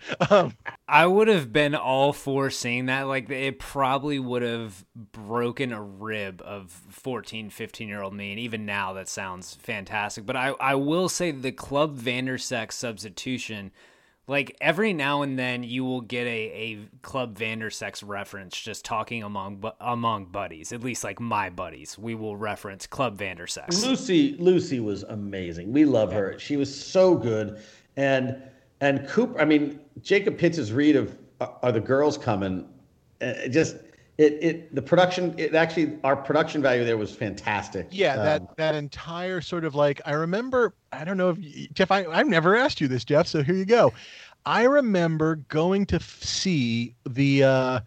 I would have been all for seeing that. Like, it probably would have broken a rib of 14, 15-year-old me, and even now that sounds fantastic. But I will say the Club Vandersex substitution, like every now and then you will get a Club Vandersex reference just talking among buddies, at least like my buddies. We will reference Club Vandersex. Lucy was amazing. We love her. She was so good. And Cooper, I mean, Jacob Pitts' read of Are the Girls Coming? The production, our production value there was fantastic. Yeah, that entire sort of like, I remember, I don't know if Jeff, I've never asked you this, Jeff, so here you go. I remember going to see the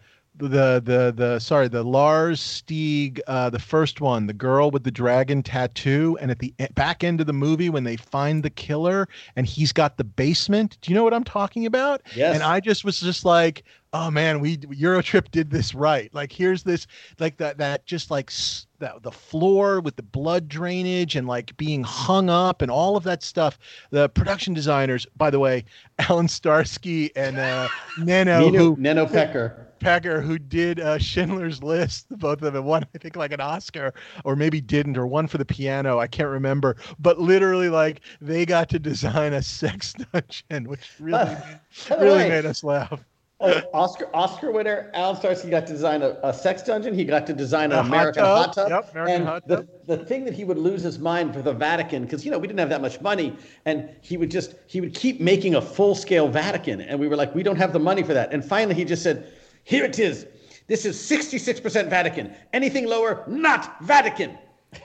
Lars Stieg, the first one, the girl with the dragon tattoo, and at the back end of the movie when they find the killer and he's got the basement. Do you know what I'm talking about? Yes. And I was just like, oh man, Eurotrip did this right. Like here's this, like that just like the floor with the blood drainage and like being hung up and all of that stuff. The production designers, by the way, Alan Starsky and Neno Pecker, who did Schindler's List, both of them, one I think like an Oscar, or maybe didn't, or one for the piano, I can't remember, but literally like they got to design a sex dungeon, which really made us laugh. Oscar winner Alan Starsky got to design a sex dungeon. He got to design an American hot tub. Yep, American hot tub. The thing that he would lose his mind for the Vatican, because we didn't have that much money, and he would keep making a full-scale Vatican, and we were like, we don't have the money for that. And finally he just said, here it is. This is 66% Vatican. Anything lower, not Vatican.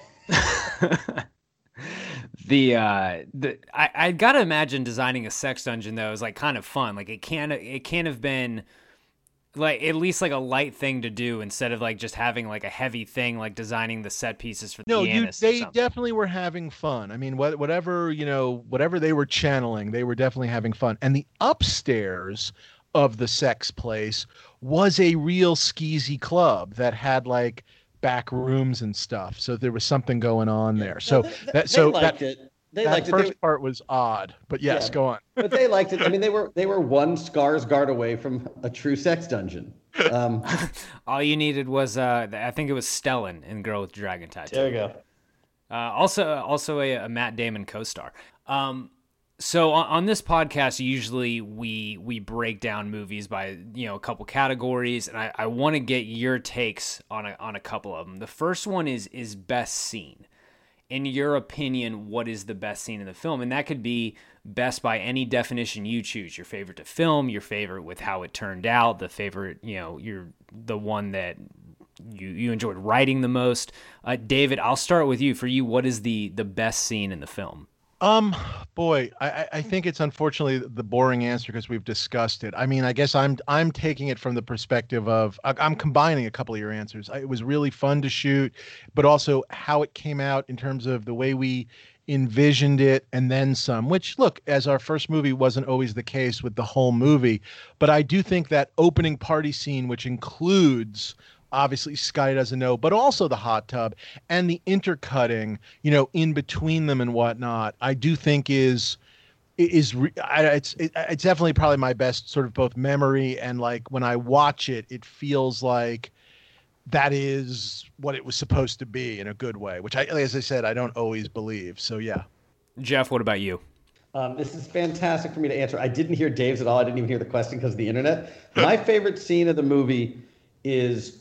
I gotta imagine designing a sex dungeon though is like kind of fun. Like it can't have been like at least like a light thing to do instead of like just having like a heavy thing like designing the set pieces for the pianist. They definitely were having fun. I mean, whatever they were channeling, they were definitely having fun. And the upstairs of the sex place was a real skeezy club that had like back rooms and stuff. So there was something going on there. So that first part was odd, but yes, go on. But they liked it. I mean, they were one Skarsgård away from a true sex dungeon. All you needed was I think it was Stellan in Girl with Dragon Tattoo. There you go. Also a Matt Damon co-star. So on this podcast, usually we break down movies by, a couple categories, and I want to get your takes on a couple of them. The first one is best scene. In your opinion, what is the best scene in the film? And that could be best by any definition you choose. Your favorite to film, your favorite with how it turned out, the favorite, you're the one that you enjoyed writing the most. David, I'll start with you. For you, what is the best scene in the film? Boy, I think it's unfortunately the boring answer because we've discussed it. I mean, I guess I'm taking it from the perspective of I'm combining a couple of your answers. It was really fun to shoot, but also how it came out in terms of the way we envisioned it and then some, which look, as our first movie wasn't always the case with the whole movie, but I do think that opening party scene, which includes obviously Scotty Doesn't Know, but also the hot tub and the intercutting, in between them and whatnot, I do think it's definitely probably my best sort of both memory and like when I watch it, it feels like that is what it was supposed to be in a good way, which as I said, I don't always believe. So yeah. Jeff, what about you? This is fantastic for me to answer. I didn't hear Dave's at all. I didn't even hear the question because of the internet. My favorite scene of the movie is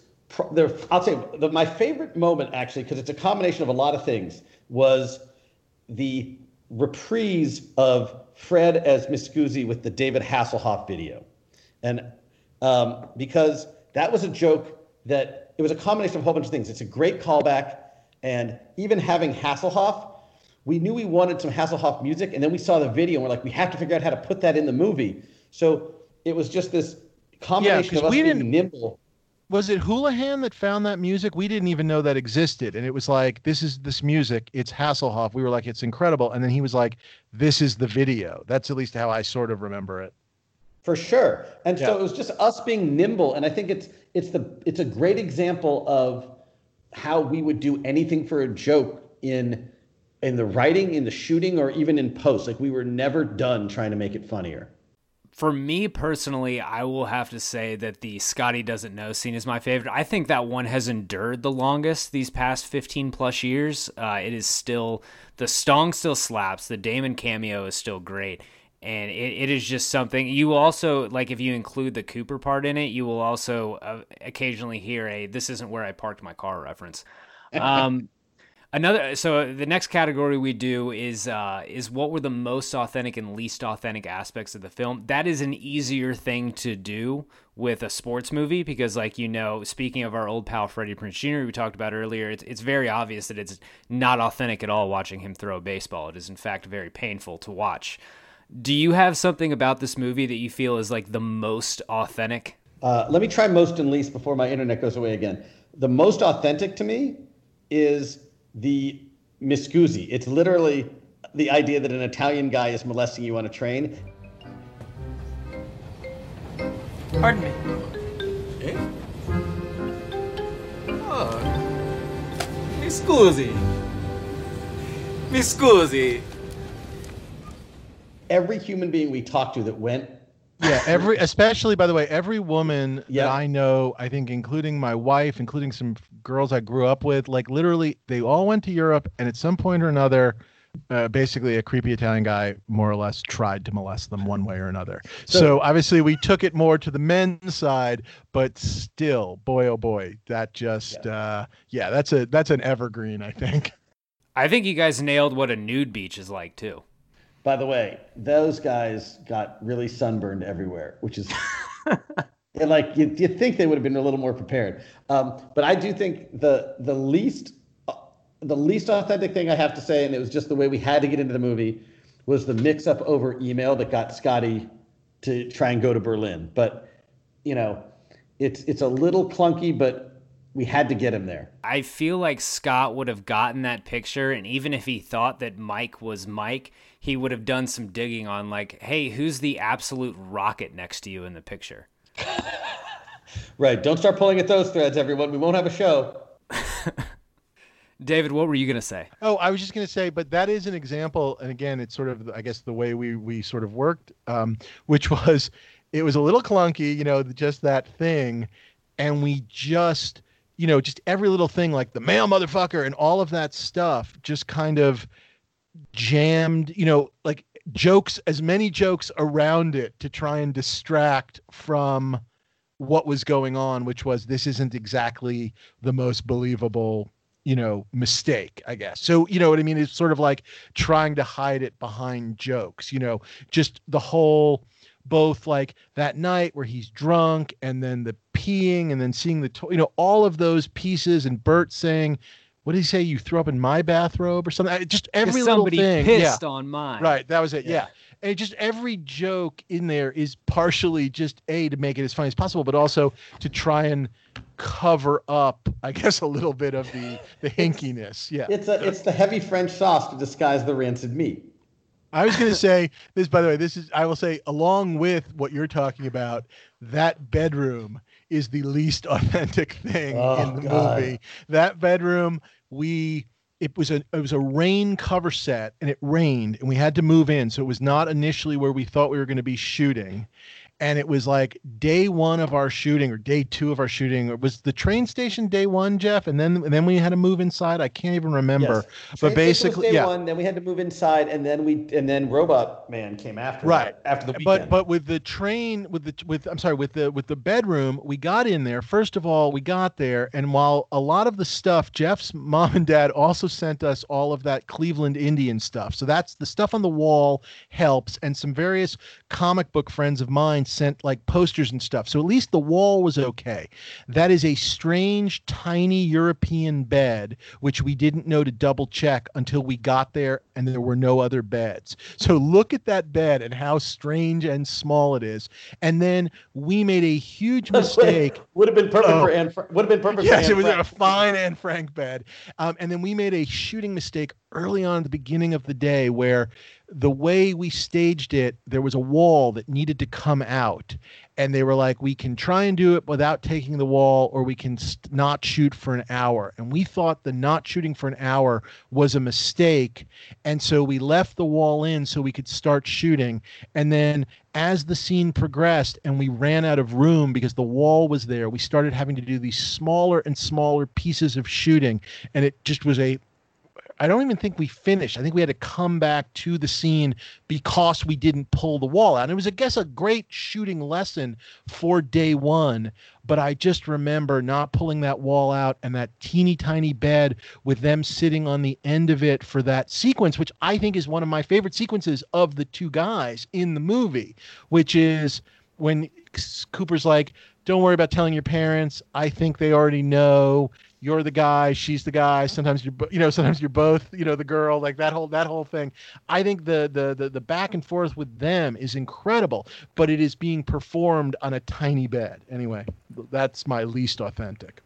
my favorite moment, actually, because it's a combination of a lot of things, was the reprise of Fred as Miss Guzzi with the David Hasselhoff video. And because that was a joke that it was a combination of a whole bunch of things. It's a great callback. And even having Hasselhoff, we knew we wanted some Hasselhoff music. And then we saw the video and we're like, we have to figure out how to put that in the movie. So it was just this combination of us being nimble. Was it Houlihan that found that music? We didn't even know that existed. And it was like, this is this music. It's Hasselhoff. We were like, it's incredible. And then he was like, this is the video. That's at least how I sort of remember it. For sure. And so it was just us being nimble. And I think it's a great example of how we would do anything for a joke in the writing, in the shooting, or even in post. Like we were never done trying to make it funnier. For me personally, I will have to say that the Scotty Doesn't Know scene is my favorite. I think that one has endured the longest these past 15 plus years. It is still, the Stong still slaps. The Damon cameo is still great. And it is just something you also, like if you include the Cooper part in it, you will also occasionally hear a, this isn't where I parked my car reference. So the next category we do is what were the most authentic and least authentic aspects of the film. That is an easier thing to do with a sports movie because, like, speaking of our old pal Freddie Prinze Jr. we talked about earlier, it's very obvious that it's not authentic at all watching him throw a baseball. It is, in fact, very painful to watch. Do you have something about this movie that you feel is like the most authentic? Let me try most and least before my internet goes away again. The most authentic to me is the Miss Guzzi. It's literally the idea that an Italian guy is molesting you on a train. Pardon me. Eh? Oh. Miss Guzzi. Miss Guzzi. Every human being we talked to that went. Yeah, especially, by the way, every woman that I know, I think, including my wife, including some girls I grew up with, like literally, they all went to Europe, and at some point or another, basically a creepy Italian guy more or less tried to molest them one way or another. So obviously we took it more to the men's side, but still, boy, oh boy, that just, that's an evergreen, I think. I think you guys nailed what a nude beach is like, too. By the way, those guys got really sunburned everywhere, which is like you think they would have been a little more prepared. But I do think the least authentic thing I have to say, and it was just the way we had to get into the movie, was the mix-up over email that got Scotty to try and go to Berlin. But it's a little clunky, but we had to get him there. I feel like Scott would have gotten that picture, and even if he thought that Mike was Mike, he would have done some digging on like, hey, who's the absolute rocket next to you in the picture? Right. Don't start pulling at those threads, everyone. We won't have a show. David, what were you going to say? Oh, I was just going to say, but that is an example. And again, it's sort of, I guess, the way we sort of worked, which was, it was a little clunky, just that thing. And we just, just every little thing like the male motherfucker and all of that stuff just kind of jammed, like jokes, as many jokes around it to try and distract from what was going on, which was this isn't exactly the most believable, mistake, I guess. So, you know what I mean? It's sort of like trying to hide it behind jokes, just the whole, both like that night where he's drunk and then the peeing and then seeing the, all of those pieces, and Bert saying, what did he say? You threw up in my bathrobe or something? Just every little thing. Somebody pissed on mine. Right. That was it. Yeah. And just every joke in there is partially just to make it as funny as possible, but also to try and cover up, I guess, a little bit of the hinkiness. Yeah. It's the heavy French sauce to disguise the rancid meat. I was going to say this, by the way, I will say, along with what you're talking about, that bedroom is the least authentic thing in the movie. That bedroom, it was a rain cover set, and it rained, and we had to move in. So it was not initially where we thought we were going to be shooting. And it was like day one of our shooting, or day two of our shooting. Or was the train station day one, Jeff? And then we had to move inside. I can't even remember. Yes. But basically, day one. Then we had to move inside, and then Robot Man came after. Right. After the weekend. But with the train, with the bedroom, we got in there. First of all, we got there, and while a lot of the stuff, Jeff's mom and dad also sent us all of that Cleveland Indian stuff. So that's the stuff on the wall helps, and some various comic book friends of mine sent like posters and stuff. So at least the wall was okay. That is a strange, tiny European bed, which we didn't know to double check until we got there and there were no other beds. So look at that bed and how strange and small it is. And then we made a huge mistake. Would have been perfect for Yes, it was a fine Anne Frank bed. And then we made a shooting mistake early on at the beginning of the day where the way we staged it, there was a wall that needed to come out. And they were like, we can try and do it without taking the wall, or we can not shoot for an hour. And we thought the not shooting for an hour was a mistake. And so we left the wall in so we could start shooting. And then as the scene progressed and we ran out of room because the wall was there, we started having to do these smaller and smaller pieces of shooting. And it just was I don't even think we finished. I think we had to come back to the scene because we didn't pull the wall out. And it was, I guess, a great shooting lesson for day one. But I just remember not pulling that wall out and that teeny tiny bed with them sitting on the end of it for that sequence, which I think is one of my favorite sequences of the two guys in the movie, which is when Cooper's like, don't worry about telling your parents. I think they already know. You're the guy, she's the guy. Sometimes you're both, the girl, like that whole thing. I think the back and forth with them is incredible, but it is being performed on a tiny bed. Anyway, that's my least authentic.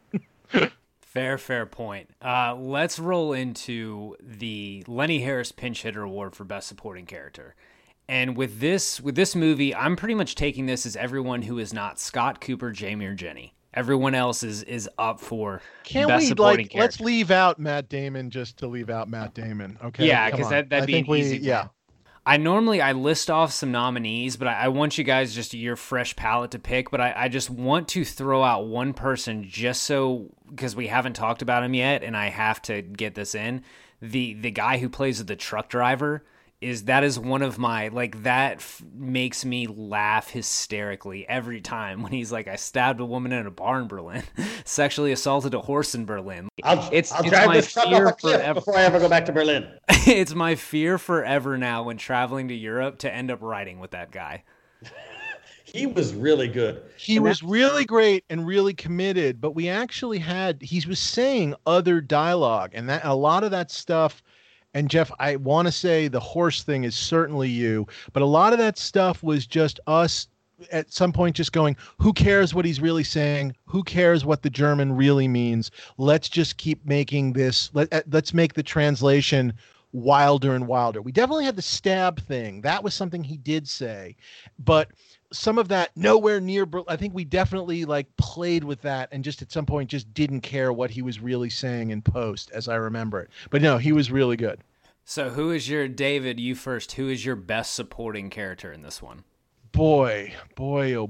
Fair point. Let's roll into the Lenny Harris Pinch Hitter Award for Best Supporting Character. And with this movie, I'm pretty much taking this as everyone who is not Scott, Cooper, Jamie, or Jenny. Everyone else is up for best supporting character. Let's leave out Matt Damon just to leave out Matt Damon, okay? Yeah, because that'd be an easy one. Yeah. I list off some nominees, but I want you guys just your fresh palette to pick. But I just want to throw out one person just so, because we haven't talked about him yet, and I have to get this in. The guy who plays the truck driver. That is one of my, makes me laugh hysterically every time when he's like, I stabbed a woman in a bar in Berlin, sexually assaulted a horse in Berlin. I'll drive this truck off a cliff before I ever go back to Berlin. It's my fear forever now when traveling to Europe to end up riding with that guy. He was really good. He was really great and really committed, but he was saying other dialogue, and that a lot of that stuff. And Jeff, I want to say the horse thing is certainly you, but a lot of that stuff was just us at some point just going, who cares what he's really saying? Who cares what the German really means? Let's just keep making this. Let's make the translation wilder and wilder. We definitely had the stab thing. That was something he did say, but some of that nowhere near. I think we definitely played with that and just at some point just didn't care what he was really saying in post, as I remember it. But no, he was really good. So David, you first, who is your best supporting character in this one? Boy, oh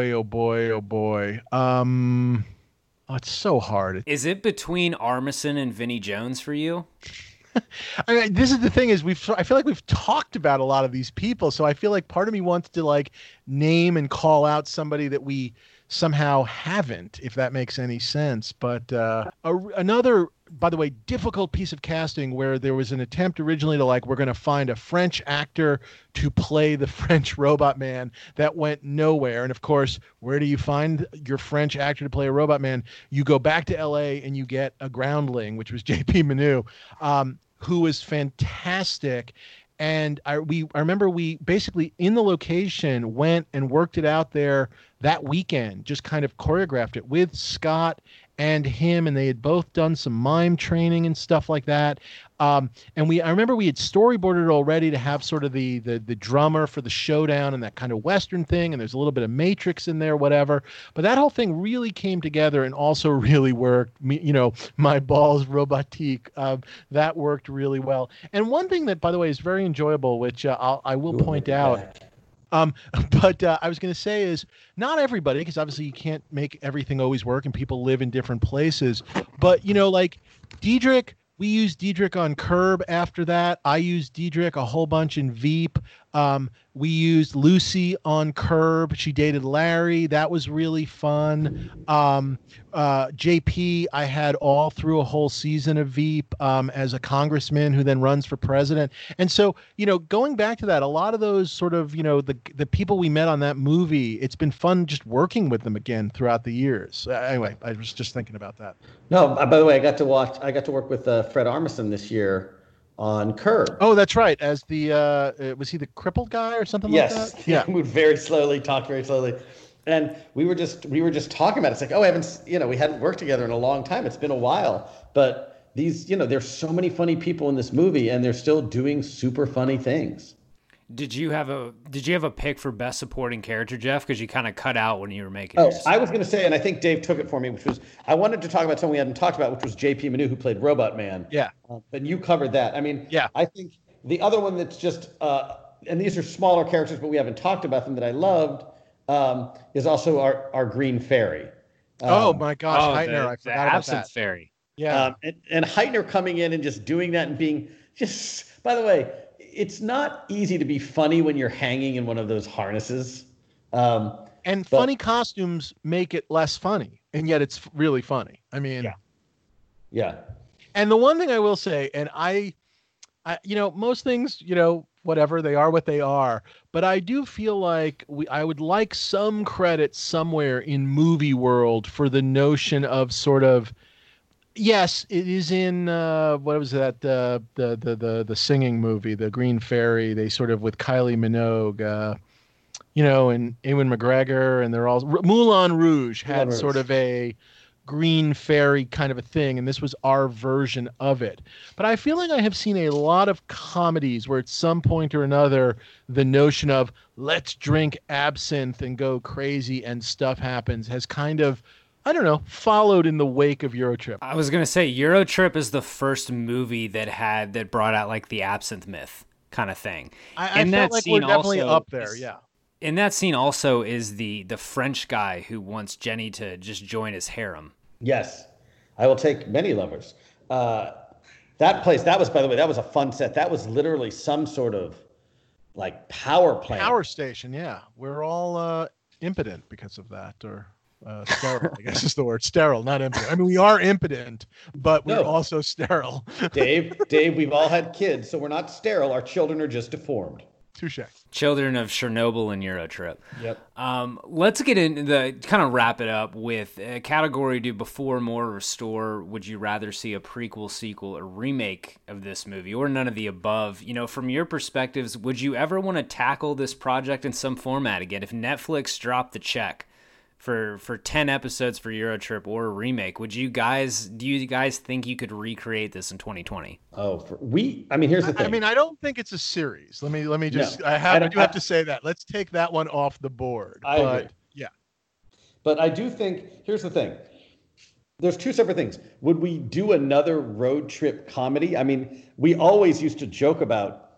boy. Oh, it's so hard. Is it between Armisen and Vinnie Jones for you? I mean, this is the thing is I feel like we've talked about a lot of these people. So I feel like part of me wants to like name and call out somebody that we somehow haven't, if that makes any sense. But another, by the way, difficult piece of casting where there was an attempt originally to like, we're going to find a French actor to play the French Robot Man. That went nowhere. And of course, where do you find your French actor to play a Robot Man? You go back to LA and you get a groundling, which was JP Manu, who was fantastic. And I remember we basically in the location went and worked it out there that weekend, just kind of choreographed it with Scott and him, and they had both done some mime training and stuff like that. And I remember we had storyboarded already to have sort of the drummer for the showdown and that kind of Western thing, and there's a little bit of Matrix in there, whatever. But that whole thing really came together and also really worked. My balls robotique, that worked really well. And one thing that, by the way, is very enjoyable, which I will point out. But I was going to say is not everybody, because obviously you can't make everything always work and people live in different places. But, like Diedrich, we used Diedrich on Curb after that. I used Diedrich a whole bunch in Veep. We used Lucy on Curb. She dated Larry. That was really fun. JP, I had all through a whole season of Veep as a congressman who then runs for president. And so, going back to that, a lot of those sort of, the people we met on that movie, it's been fun just working with them again throughout the years. Anyway, I was just thinking about that. No, by the way, I got to work with Fred Armisen this year on Curb. Oh, that's right. As the was he the crippled guy or something like that? Yes. Yeah. He moved very slowly, talked very slowly. And we were just talking about it. It's like, we hadn't worked together in a long time. It's been a while. But these, there's so many funny people in this movie and they're still doing super funny things. Did you have a pick for best supporting character, Jeff? Because you kind of cut out when you were making yours. I was going to say, and I think Dave took it for me, which was, I wanted to talk about something we hadn't talked about, which was JP Manu, who played Robot Man. Yeah. But you covered that. I mean, yeah. I think the other one that's just, and these are smaller characters, but we haven't talked about them, that I loved, is also our Green Fairy. Oh my gosh, Heitner, I forgot about that. Fairy. Yeah. And Heitner coming in and just doing that and being just, by the way, it's not easy to be funny when you're hanging in one of those harnesses. Funny costumes make it less funny, and yet it's really funny. I mean, yeah. And the one thing I will say, and I most things, whatever, they are what they are. But I do feel like I would like some credit somewhere in movie world for the notion of sort of, yes, it is in what was that the singing movie, the Green Fairy. They sort of with Kylie Minogue, and Ewan McGregor, and they're all Moulin Rouge had sort of a Green Fairy kind of a thing, and this was our version of it. But I feel like I have seen a lot of comedies where at some point or another the notion of let's drink absinthe and go crazy and stuff happens has kind of, I don't know, followed in the wake of Eurotrip. I was going to say Eurotrip is the first movie that brought out like the absinthe myth kind of thing. I felt like we're definitely up there, yeah. In that scene also is the French guy who wants Jenny to just join his harem. Yes. I will take many lovers. That place, that was, by the way, that was a fun set. That was literally some sort of like power plant. Power station, yeah. We're all impotent because of that, or sterile, I guess is the word. Sterile, not impotent. I mean, we are impotent, but we're also sterile. Dave, we've all had kids, so we're not sterile. Our children are just deformed. Touche. Children of Chernobyl and Eurotrip. Yep. Let's get into kind of wrap it up with a category: do before, more, restore. Would you rather see a prequel, sequel, or remake of this movie, or none of the above? From your perspectives, would you ever want to tackle this project in some format again? If Netflix dropped the check for 10 episodes for Eurotrip or a remake, do you guys think you could recreate this in 2020? Here's the thing. I mean, I don't think it's a series. Let me just, no, I have to say that. Let's take that one off the board. I agree. Yeah. But I do think, here's the thing. There's two separate things. Would we do another road trip comedy? I mean, we always used to joke about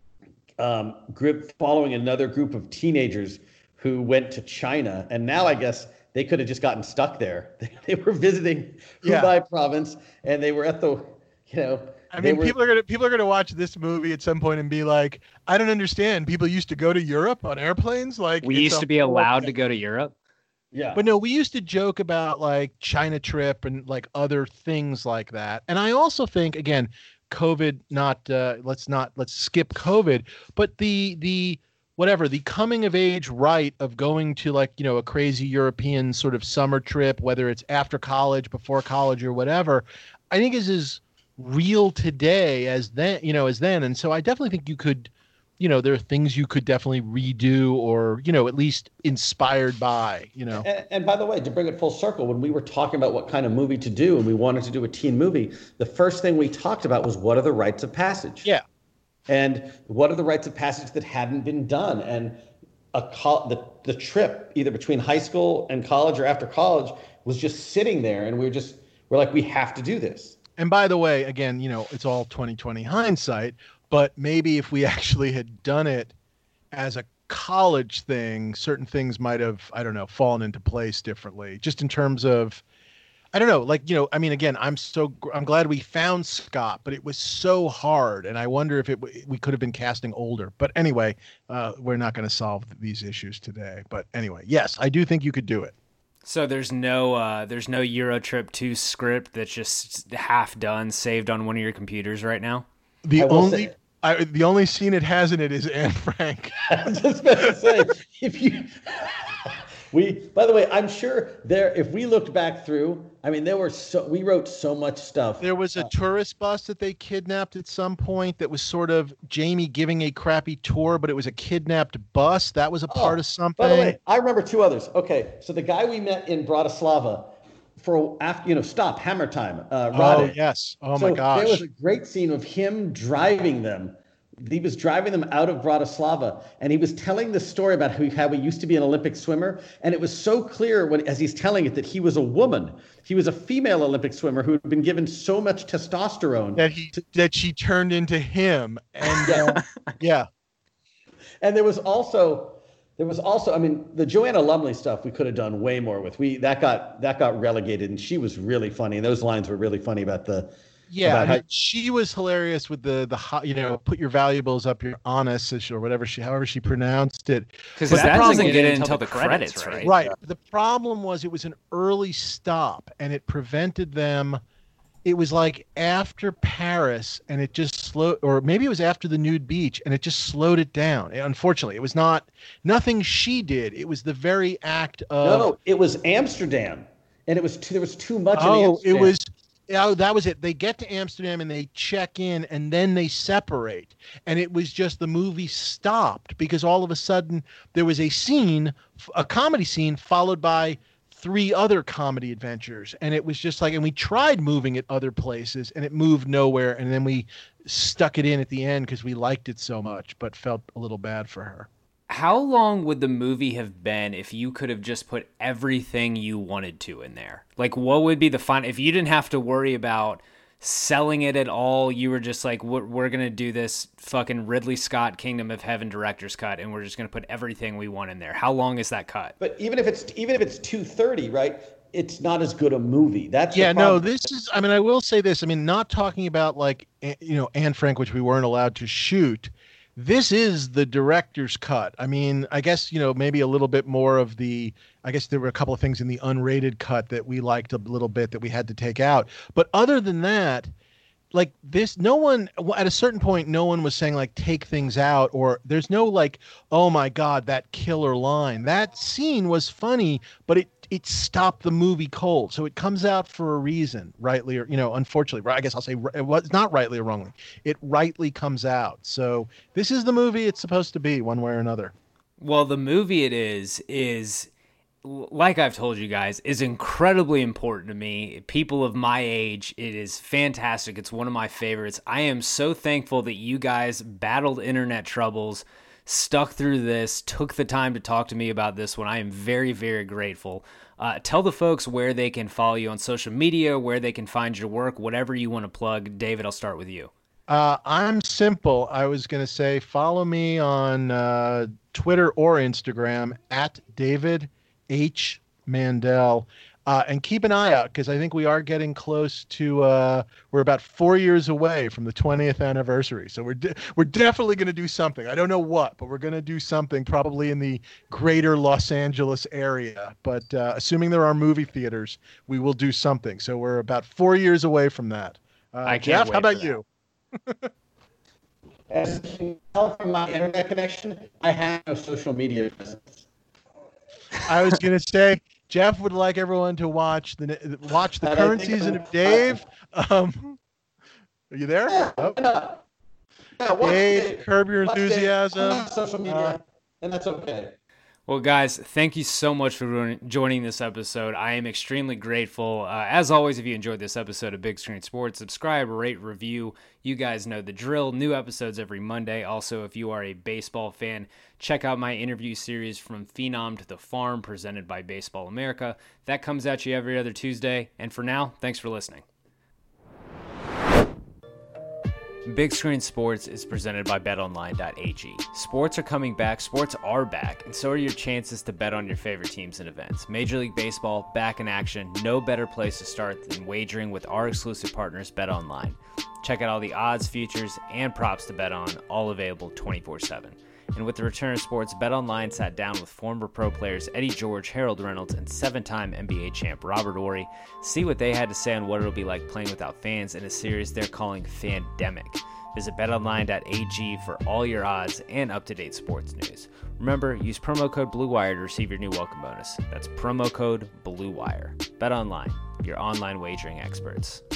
following another group of teenagers who went to China, and now I guess they could have just gotten stuck there. They were visiting Hubei province, and they were at the, I mean, people are gonna watch this movie at some point and be like, I don't understand. People used to go to Europe on airplanes. Like we used to be allowed to go to Europe. Yeah. But no, we used to joke about like China trip and like other things like that. And I also think, again, COVID, let's skip COVID, but the coming of age right of going to like, a crazy European sort of summer trip, whether it's after college, before college or whatever, I think is as real today as then. And so I definitely think you could, there are things you could definitely redo or, at least inspired by, And by the way, to bring it full circle, when we were talking about what kind of movie to do and we wanted to do a teen movie, the first thing we talked about was what are the rites of passage? Yeah. And what are the rites of passage that hadn't been done? And the trip either between high school and college or after college was just sitting there. And we're like, we have to do this. And by the way, again, it's all 2020 hindsight. But maybe if we actually had done it as a college thing, certain things might have, I don't know, fallen into place differently. Just in terms of, I don't know, like, I mean, again, I'm glad we found Scott, but it was so hard. And I wonder if we could have been casting older. But anyway, we're not going to solve these issues today. But anyway, yes, I do think you could do it. So there's no Eurotrip 2 script that's just half done, saved on one of your computers right now? The only scene it has in it is Anne Frank. I was just about to say, by the way, I'm sure if we looked back through, I mean, we wrote so much stuff. There was a tourist bus that they kidnapped at some point that was sort of Jamie giving a crappy tour, but it was a kidnapped bus. That was a part of something. By the way, I remember 2 others. Okay, so the guy we met in Bratislava, stop Hammer Time. Oh yes! Oh my gosh! There was a great scene of him driving them. He was driving them out of Bratislava, and he was telling the story about how he used to be an Olympic swimmer, and it was so clear as he's telling it that he was a woman. He was a female Olympic swimmer who had been given so much testosterone that she turned into him. And yeah. And there was also, I mean, the Joanna Lumley stuff we could have done way more with. That got relegated, and she was really funny. And those lines were really funny about the. Yeah, I mean, she was hilarious with the put your valuables up your anus or however she pronounced it. Because that doesn't get in until the credits, right? Right. The problem was it was an early stop, and it prevented them. It was like after Paris, and it just slowed, or maybe it was after the nude beach, and it just slowed it down. Unfortunately, it was nothing she did. It was the very act of. No, it was Amsterdam, and there was too much. In Amsterdam. It was. Oh, that was it. They get to Amsterdam and they check in and then they separate. And it was just the movie stopped because all of a sudden there was a comedy scene followed by 3 other comedy adventures. And it was just like, and we tried moving it other places and it moved nowhere. And then we stuck it in at the end because we liked it so much, but felt a little bad for her. How long would the movie have been if you could have just put everything you wanted to in there? Like, what would be the fun if you didn't have to worry about selling it at all? You were just like, we're going to do this fucking Ridley Scott Kingdom of Heaven director's cut, and we're just going to put everything we want in there. How long is that cut? But even if it's 2:30, right? It's not as good a movie. That's this is. I mean, I will say this. I mean, not talking about like Anne Frank, which we weren't allowed to shoot. This is the director's cut. I mean, I guess, maybe a little bit more of I guess there were a couple of things in the unrated cut that we liked a little bit that we had to take out. But other than that, like this, at a certain point, no one was saying like, take things out, or there's no like, oh my God, that killer line. That scene was funny, but it stopped the movie cold. So it comes out for a reason, rightly or, unfortunately, I guess I'll say it was not rightly or wrongly. It rightly comes out. So this is the movie it's supposed to be one way or another. Well, the movie it is like I've told you guys, is incredibly important to me. People of my age, it is fantastic. It's one of my favorites. I am so thankful that you guys battled internet troubles, stuck through this, took the time to talk to me about this one. I am very, very grateful. Tell the folks where they can follow you on social media, where they can find your work, whatever you want to plug. David, I'll start with you. I'm simple. I was going to say follow me on Twitter or Instagram at David H. Mandel. And keep an eye out, because I think we are getting close to, we're about 4 years away from the 20th anniversary. So we're definitely going to do something. I don't know what, but we're going to do something probably in the greater Los Angeles area. But assuming there are movie theaters, we will do something. So we're about 4 years away from that. Jeff, how about you? As you can tell from my internet connection, I have no social media presence. I was going to say, Jeff would like everyone to watch the current season of Dave. Are you there? Yeah, Dave, Curb Your Enthusiasm. Social media, and that's okay. Well, guys, thank you so much for joining this episode. I am extremely grateful. As always, if you enjoyed this episode of Big Screen Sports, subscribe, rate, review. You guys know the drill. New episodes every Monday. Also, if you are a baseball fan, check out my interview series From Phenom to the Farm, presented by Baseball America. That comes at you every other Tuesday. And for now, thanks for listening. Big Screen Sports is presented by BetOnline.ag. Sports are coming back, sports are back, and so are your chances to bet on your favorite teams and events. Major League Baseball, back in action. No better place to start than wagering with our exclusive partners, BetOnline. Check out all the odds, futures, and props to bet on, all available 24/7. And with the return of sports, BetOnline sat down with former pro players Eddie George, Harold Reynolds, and 7-time NBA champ Robert Horry. See what they had to say on what it'll be like playing without fans in a series they're calling Fandemic. Visit betonline.ag for all your odds and up-to-date sports news. Remember, use promo code BLUEWIRE to receive your new welcome bonus. That's promo code BLUEWIRE. BetOnline, your online wagering experts.